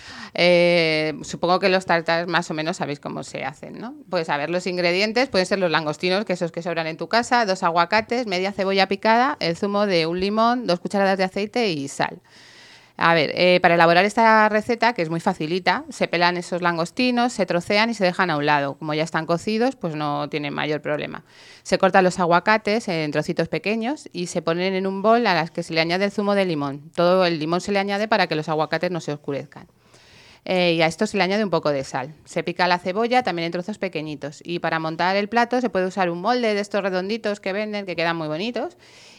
Supongo que los tartares más o menos sabéis cómo se hacen, ¿no? Pues a ver, los ingredientes pueden ser los langostinos, que esos que sobran en tu casa, 2 aguacates, media cebolla picada, el zumo de un limón, 2 cucharadas de aceite y sal. A ver, para elaborar esta receta, que es muy facilita, se pelan esos langostinos, se trocean y se dejan a un lado. Como ya están cocidos, pues no tienen mayor problema. Se cortan los aguacates en trocitos pequeños y se ponen en un bol a las que se le añade el zumo de limón. Todo el limón se le añade para que los aguacates no se oscurezcan. Y a esto se le añade un poco de sal. Se pica la cebolla también en trozos pequeñitos. Y para montar el plato se puede usar un molde de estos redonditos que venden, que quedan muy bonitos.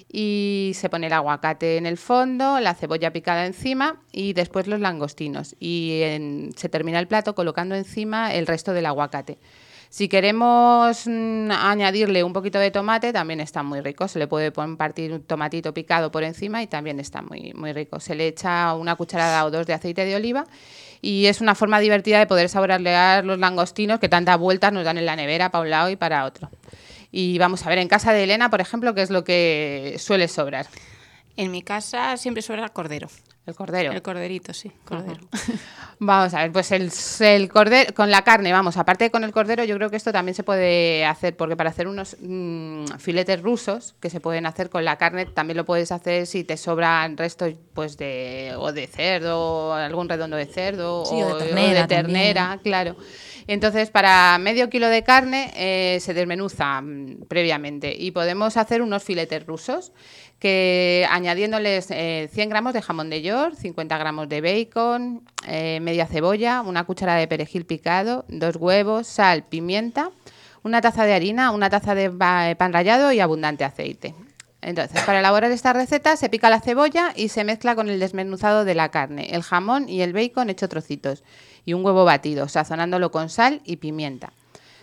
Y se pone el aguacate en el fondo, la cebolla picada encima y después los langostinos. Y se termina el plato colocando encima el resto del aguacate. Si queremos añadirle un poquito de tomate, también está muy rico. Se le puede partir un tomatito picado por encima y también está muy, muy rico. Se le echa 1 cucharada o 2 de aceite de oliva y es una forma divertida de poder saborear los langostinos que tantas vueltas nos dan en la nevera para un lado y para otro. Y vamos a ver, en casa de Elena, por ejemplo, ¿qué es lo que suele sobrar? En mi casa siempre sobra cordero. ¿El cordero? El corderito, sí, cordero. Vamos a ver, pues el cordero, con la carne, vamos, aparte de con el cordero, yo creo que esto también se puede hacer, porque para hacer unos filetes rusos, que se pueden hacer con la carne, también lo puedes hacer si te sobran restos pues de cerdo, algún redondo de cerdo, sí, o de ternera, claro. Entonces, para medio kilo de carne se desmenuza previamente y podemos hacer unos filetes rusos que añadiéndoles 100 gramos de jamón de york, 50 gramos de bacon, media cebolla, 1 cucharada de perejil picado, 2 huevos, sal, pimienta, 1 taza de harina, 1 taza de pan rallado y abundante aceite. Entonces, para elaborar esta receta se pica la cebolla y se mezcla con el desmenuzado de la carne, el jamón y el bacon hecho trocitos y un huevo batido, sazonándolo con sal y pimienta.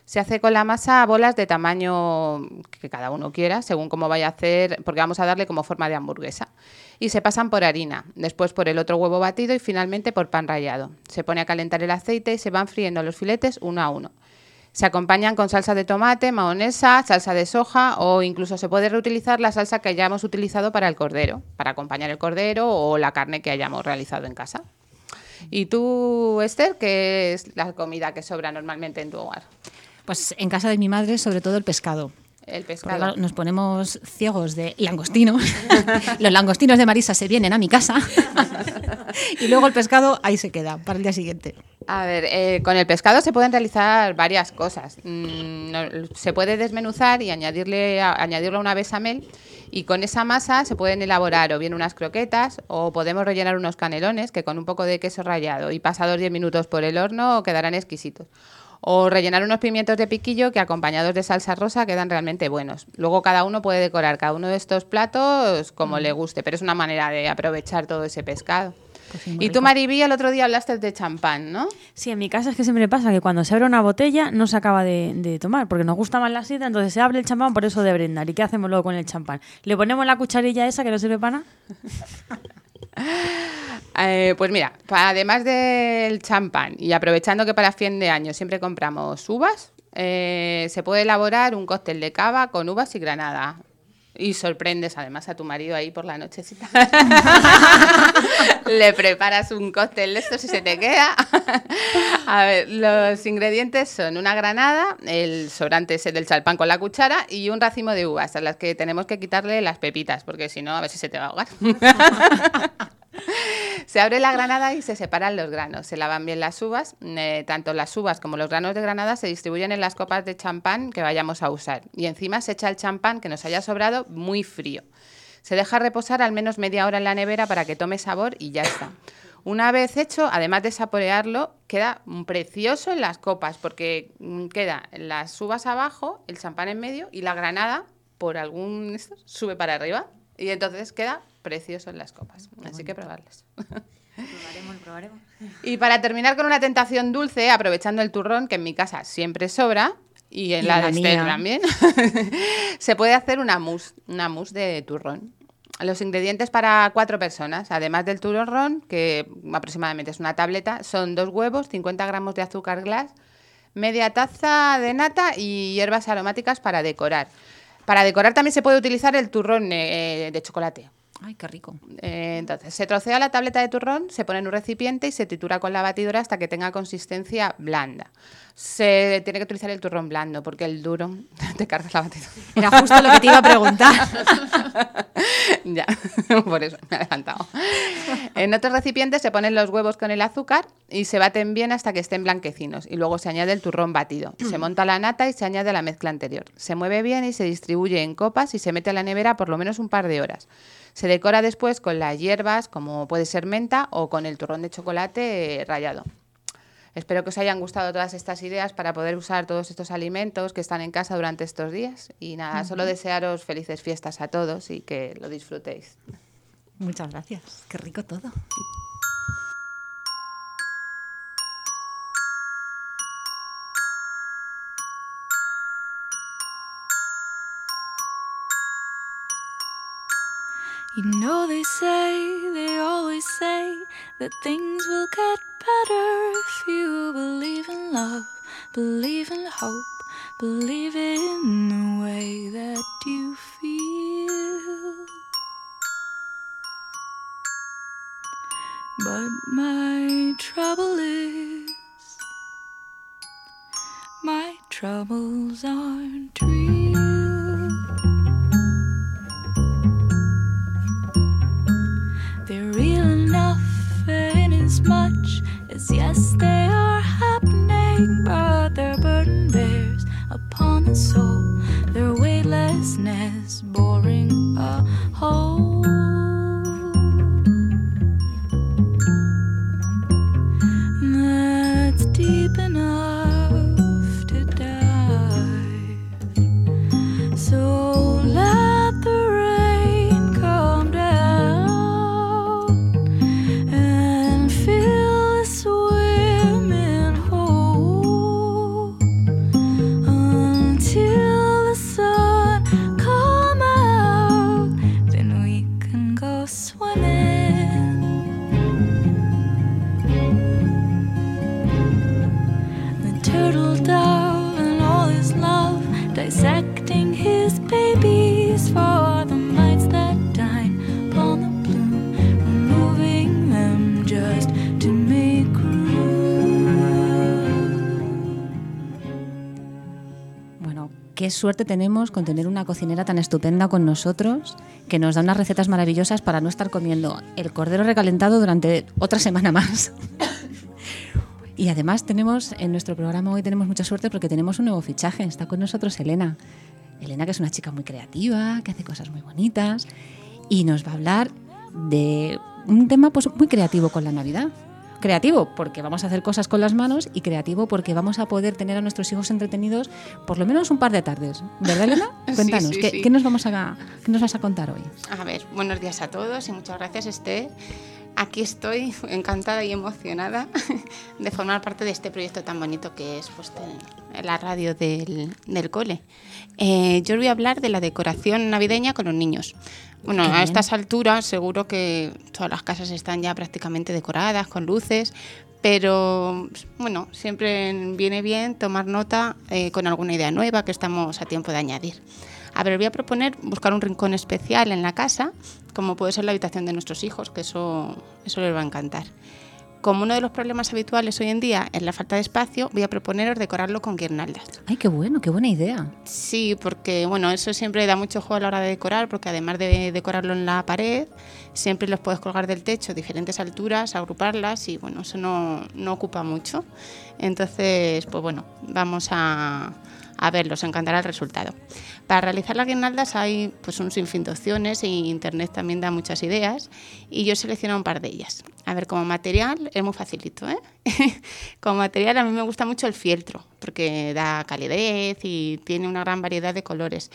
Se hace con la masa bolas de tamaño que cada uno quiera, según cómo vaya a hacer, porque vamos a darle como forma de hamburguesa. Y se pasan por harina, después por el otro huevo batido y finalmente por pan rallado. Se pone a calentar el aceite y se van friendo los filetes uno a uno. Se acompañan con salsa de tomate, mayonesa, salsa de soja o incluso se puede reutilizar la salsa que hayamos utilizado para el cordero, para acompañar el cordero o la carne que hayamos realizado en casa. ¿Y tú, Esther, qué es la comida que sobra normalmente en tu hogar? Pues en casa de mi madre, sobre todo el pescado. El pescado. Claro, nos ponemos ciegos de langostinos. Los langostinos de Marisa se vienen a mi casa. Y luego el pescado ahí se queda para el día siguiente. A ver, con el pescado se pueden realizar varias cosas. Se puede desmenuzar y añadirle a una bechamel, y con esa masa se pueden elaborar o bien unas croquetas o podemos rellenar unos canelones que con un poco de queso rallado y pasados 10 minutos por el horno quedarán exquisitos. O rellenar unos pimientos de piquillo que acompañados de salsa rosa quedan realmente buenos. Luego cada uno puede decorar cada uno de estos platos como le guste, pero es una manera de aprovechar todo ese pescado. Pues sí, y tú, Mariví, el otro día hablaste de champán, ¿no? Sí, en mi casa es que siempre pasa que cuando se abre una botella no se acaba de tomar, porque nos gusta más la sidra, entonces se abre el champán por eso de brindar. ¿Y qué hacemos luego con el champán? ¿Le ponemos la cucharilla esa que no sirve para nada? Pues mira, además del champán y aprovechando que para fin de año siempre compramos uvas, se puede elaborar un cóctel de cava con uvas y granada. Y sorprendes además a tu marido ahí por la nochecita. Le preparas un cóctel de esto si se te queda. A ver, los ingredientes son una granada, el sobrante ese del champán con la cuchara y un racimo de uvas a las que tenemos que quitarle las pepitas, porque si no, a ver si se te va a ahogar. Se abre la granada y se separan los granos. Se lavan bien las uvas. Tanto las uvas como los granos de granada se distribuyen en las copas de champán que vayamos a usar. Y encima se echa el champán que nos haya sobrado muy frío. Se deja reposar al menos media hora en la nevera para que tome sabor y ya está. Una vez hecho, además de saborearlo, queda precioso en las copas porque queda las uvas abajo, el champán en medio y la granada por algún sube para arriba. Y entonces queda precioso en las copas. Así que probarles. Probaremos. Y para terminar con una tentación dulce, aprovechando el turrón, que en mi casa siempre sobra, y en la de Esther también, se puede hacer una mousse de turrón. Los ingredientes para 4 personas, además del turrón, que aproximadamente es una tableta, son 2 huevos, 50 gramos de azúcar glass, media taza de nata y hierbas aromáticas para decorar. Para decorar también se puede utilizar el turrón de chocolate. Ay, qué rico. Entonces, se trocea la tableta de turrón, se pone en un recipiente y se tritura con la batidora hasta que tenga consistencia blanda. Se tiene que utilizar el turrón blando porque el duro te cargas la batidora. Era justo lo que te iba a preguntar. Ya, por eso me he adelantado. En otro recipiente se ponen los huevos con el azúcar y se baten bien hasta que estén blanquecinos. Y luego se añade el turrón batido. Se monta la nata y se añade la mezcla anterior. Se mueve bien y se distribuye en copas y se mete a la nevera por lo menos un par de horas. Se decora después con las hierbas, como puede ser menta, o con el turrón de chocolate rallado. Espero que os hayan gustado todas estas ideas para poder usar todos estos alimentos que están en casa durante estos días. Y nada, solo desearos felices fiestas a todos y que lo disfrutéis. Muchas gracias. Qué rico todo. You know they always say that things will get better if you believe in love, believe in hope, believe in the way that you feel. But my troubles aren't real. They're real enough in as much as yes they are happening, but they're burden bears upon the soul, their weightlessness boring a hole that's deep enough to die. qué suerte tenemos con tener una cocinera tan estupenda con nosotros, que nos da unas recetas maravillosas para no estar comiendo el cordero recalentado durante otra semana más. Y además tenemos, en nuestro programa hoy tenemos mucha suerte porque tenemos un nuevo fichaje. Está con nosotros Elena. Elena, que es una chica muy creativa, que hace cosas muy bonitas y nos va a hablar de un tema pues muy creativo con la Navidad. Creativo porque vamos a hacer cosas con las manos y creativo porque vamos a poder tener a nuestros hijos entretenidos por lo menos un par de tardes. ¿Verdad, Elena? Cuéntanos, Sí. ¿qué nos vas a contar hoy? A ver, buenos días a todos y muchas gracias, Esther. Aquí estoy encantada y emocionada de formar parte de este proyecto tan bonito que es pues, la radio del cole. Yo os voy a hablar de la decoración navideña con los niños. Bueno, a estas alturas seguro que todas las casas están ya prácticamente decoradas con luces, pero bueno, siempre viene bien tomar nota con alguna idea nueva que estamos a tiempo de añadir. A ver, os voy a proponer buscar un rincón especial en la casa, como puede ser la habitación de nuestros hijos, que eso les va a encantar. Como uno de los problemas habituales hoy en día es la falta de espacio, voy a proponeros decorarlo con guirnaldas. ¡Ay, qué bueno! ¡Qué buena idea! Sí, porque bueno, eso siempre da mucho juego a la hora de decorar, porque además de decorarlo en la pared, siempre los puedes colgar del techo a diferentes alturas, agruparlas y bueno, eso no ocupa mucho. Entonces, pues bueno, vamos a verlo, os encantará el resultado. Para realizar las guirnaldas hay pues un sinfín de opciones y internet también da muchas ideas y yo he seleccionado un par de ellas. A ver, como material es muy facilito, ¿eh? Como material a mí me gusta mucho el fieltro porque da calidez y tiene una gran variedad de colores.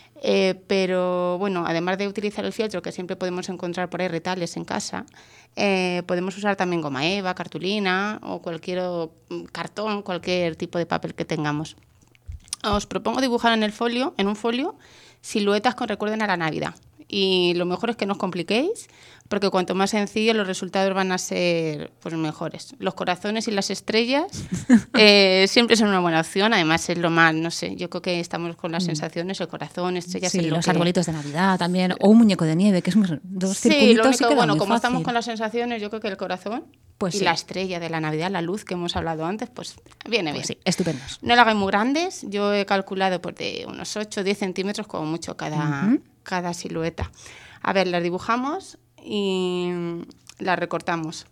Pero bueno, además de utilizar el fieltro que siempre podemos encontrar por ahí retales en casa, podemos usar también goma eva, cartulina o cualquier cartón, cualquier tipo de papel que tengamos. Os propongo dibujar en un folio, siluetas que recuerden a la Navidad. Y lo mejor es que no os compliquéis, porque cuanto más sencillo los resultados van a ser pues mejores. Los corazones y las estrellas siempre son una buena opción, además es lo más, no sé, yo creo que estamos con las sensaciones, el corazón, estrellas... Sí, los arbolitos de Navidad también, o un muñeco de nieve, que es dos circulitos. Sí, lo único, bueno, como fácil. Estamos con las sensaciones, yo creo que el corazón pues y sí. La estrella de la Navidad, la luz que hemos hablado antes, pues viene bien. Sí, estupendos. No lo hagáis muy grandes, yo he calculado pues, de unos 8 o 10 centímetros como mucho cada silueta. A ver, las dibujamos y las recortamos.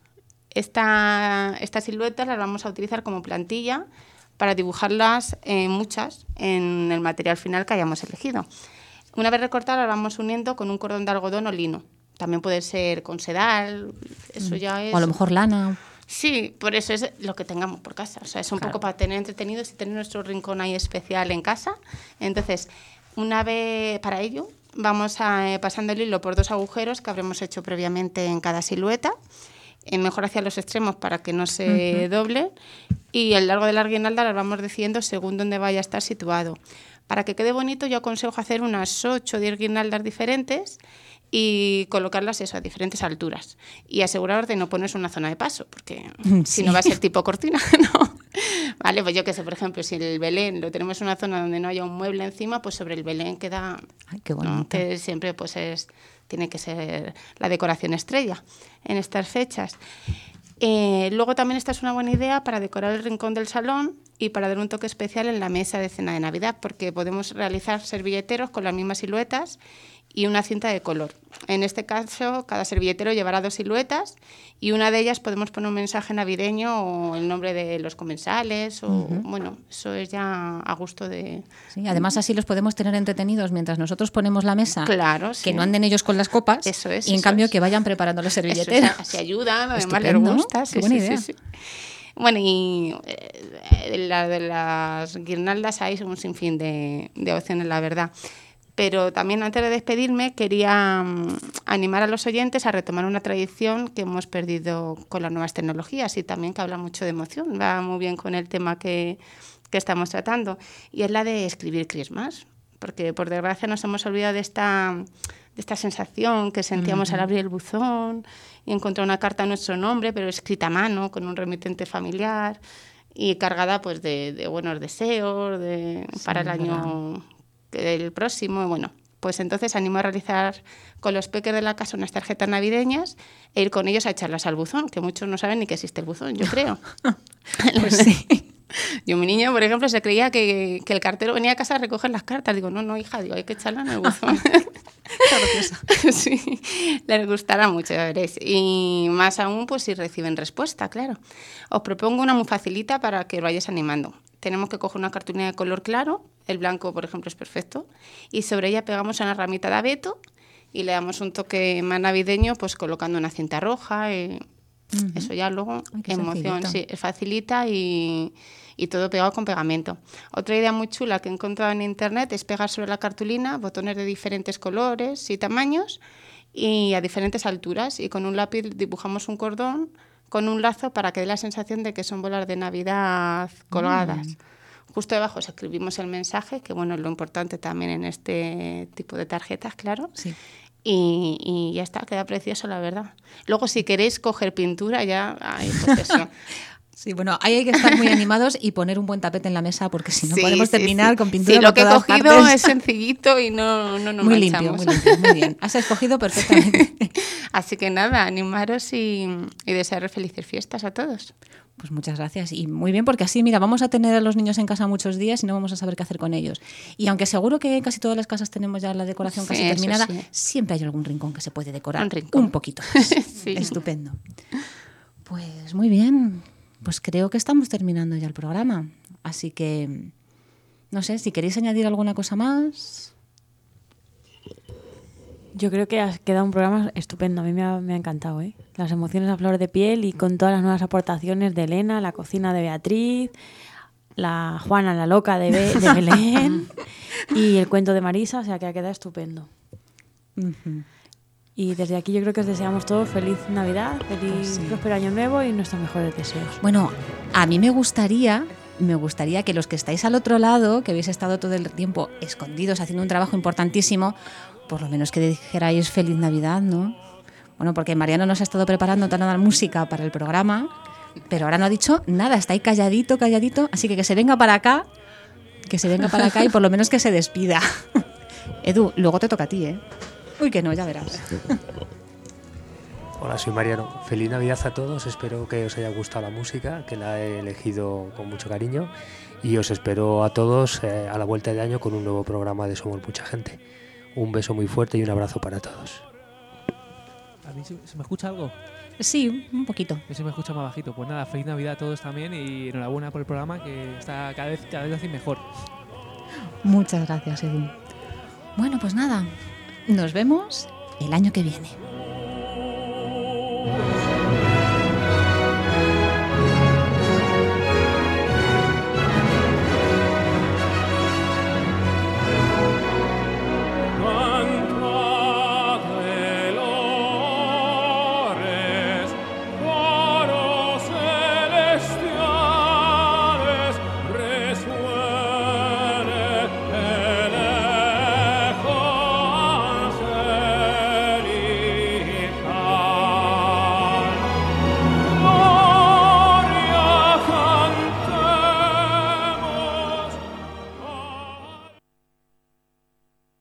Estas siluetas las vamos a utilizar como plantilla para dibujarlas muchas en el material final que hayamos elegido. Una vez recortadas las vamos uniendo con un cordón de algodón o lino. También puede ser con sedal, eso ya es... O a lo mejor lana. Sí, por eso es lo que tengamos por casa. O sea, es un poco para tener entretenidos y tener nuestro rincón ahí especial en casa. Entonces, una vez para ello, vamos pasando el hilo por 2 agujeros que habremos hecho previamente en cada silueta, mejor hacia los extremos para que no se doble, y a lo largo de la guirnalda las vamos decidiendo según dónde vaya a estar situado. Para que quede bonito, yo aconsejo hacer unas 8 o 10 guirnaldas diferentes y colocarlas a diferentes alturas. Y aseguraros de no ponerse una zona de paso, porque si no va a ser tipo cortina, ¿no? Vale, pues yo qué sé, por ejemplo, si el Belén lo tenemos en una zona donde no haya un mueble encima, pues sobre el Belén queda... Ay, qué bonito. ¿no? Que siempre pues tiene que ser la decoración estrella en estas fechas. Luego también esta es una buena idea para decorar el rincón del salón y para dar un toque especial en la mesa de cena de Navidad, porque podemos realizar servilleteros con las mismas siluetas y una cinta de color. En este caso, cada servilletero llevará 2 siluetas y una de ellas podemos poner un mensaje navideño o el nombre de los comensales o, bueno, eso es ya a gusto de... Sí, además así los podemos tener entretenidos mientras nosotros ponemos la mesa. Claro, sí. Que no anden ellos con las copas. Eso es. Y en cambio que vayan preparando los servilleteros. Eso es, así ayudan, además Estupendo, les gusta. qué buena idea. Sí. Bueno, y de las guirnaldas hay un sinfín de opciones, la verdad. Pero también antes de despedirme quería animar a los oyentes a retomar una tradición que hemos perdido con las nuevas tecnologías y también que habla mucho de emoción, va muy bien con el tema que estamos tratando, y es la de escribir Christmas, porque por desgracia nos hemos olvidado de esta sensación que sentíamos al abrir el buzón y encontrar una carta a nuestro nombre, pero escrita a mano, con un remitente familiar y cargada pues de buenos deseos para el año el próximo. Y bueno, pues entonces animo a realizar con los peques de la casa unas tarjetas navideñas e ir con ellos a echarlas al buzón, que muchos no saben ni que existe el buzón, yo creo. Pues sí. Yo, mi niña, por ejemplo, se creía que el cartero venía a casa a recoger las cartas. Digo, no, hija, digo, hay que echarla en el buzón. Sí, les gustará mucho, ya veréis. Y más aún, pues si reciben respuesta, claro. Os propongo una muy facilita para que lo vayáis animando. Tenemos que coger una cartulina de color claro, el blanco, por ejemplo, es perfecto, y sobre ella pegamos una ramita de abeto y le damos un toque más navideño, pues colocando una cinta roja. Eso ya luego, emoción, sí, facilita y todo pegado con pegamento. Otra idea muy chula que he encontrado en internet es pegar sobre la cartulina botones de diferentes colores y tamaños y a diferentes alturas, y con un lápiz dibujamos un cordón con un lazo para que dé la sensación de que son bolas de Navidad colgadas. Justo debajo escribimos el mensaje, que bueno, es lo importante también en este tipo de tarjetas, claro. Sí. Y ya está, queda precioso, la verdad. Luego, si queréis coger pintura, ya hay pues eso. Sí, bueno, ahí hay que estar muy animados y poner un buen tapete en la mesa, porque si no podemos terminar con pintura. Sí, lo que he cogido partes. Es sencillito y no nos muy manchamos. Limpio, muy limpio, muy bien. Has escogido perfectamente. Así que nada, animaros y desearos felices fiestas a todos. Pues muchas gracias. Y muy bien, porque así, mira, vamos a tener a los niños en casa muchos días y no vamos a saber qué hacer con ellos. Y aunque seguro que casi todas las casas tenemos ya la decoración casi terminada, siempre hay algún rincón que se puede decorar un poquito más. Sí. Estupendo. Pues muy bien. Pues creo que estamos terminando ya el programa. Así que, no sé, si queréis añadir alguna cosa más. Yo creo que ha quedado un programa estupendo. A mí me ha encantado, ¿eh? Las emociones a flor de piel y con todas las nuevas aportaciones de Elena, la cocina de Beatriz, la Juana, la loca de Belén y el cuento de Marisa. O sea, que ha quedado estupendo. Y desde aquí yo creo que os deseamos todos feliz Navidad, feliz próspero año nuevo y nuestros mejores deseos. Bueno, a mí me gustaría que los que estáis al otro lado, que habéis estado todo el tiempo escondidos haciendo un trabajo importantísimo, por lo menos que dijerais feliz Navidad, ¿no? Bueno, porque Mariano nos ha estado preparando toda la música para el programa, pero ahora no ha dicho nada, está ahí calladito, así que se venga para acá, y por lo menos que se despida. Edu, luego te toca a ti, ¿eh? Uy, que no, ya verás. Hola, soy Mariano. Feliz Navidad a todos. Espero que os haya gustado la música, que la he elegido con mucho cariño. Y os espero a todos a la vuelta de año con un nuevo programa de Somos Mucha Gente. Un beso muy fuerte y un abrazo para todos. ¿A mí se me escucha algo? Sí, un poquito. Se me escucha más bajito. Pues nada, feliz Navidad a todos también y enhorabuena por el programa, que está cada vez lo hacéis mejor. Muchas gracias, Edu. Bueno, pues nada. Nos vemos el año que viene.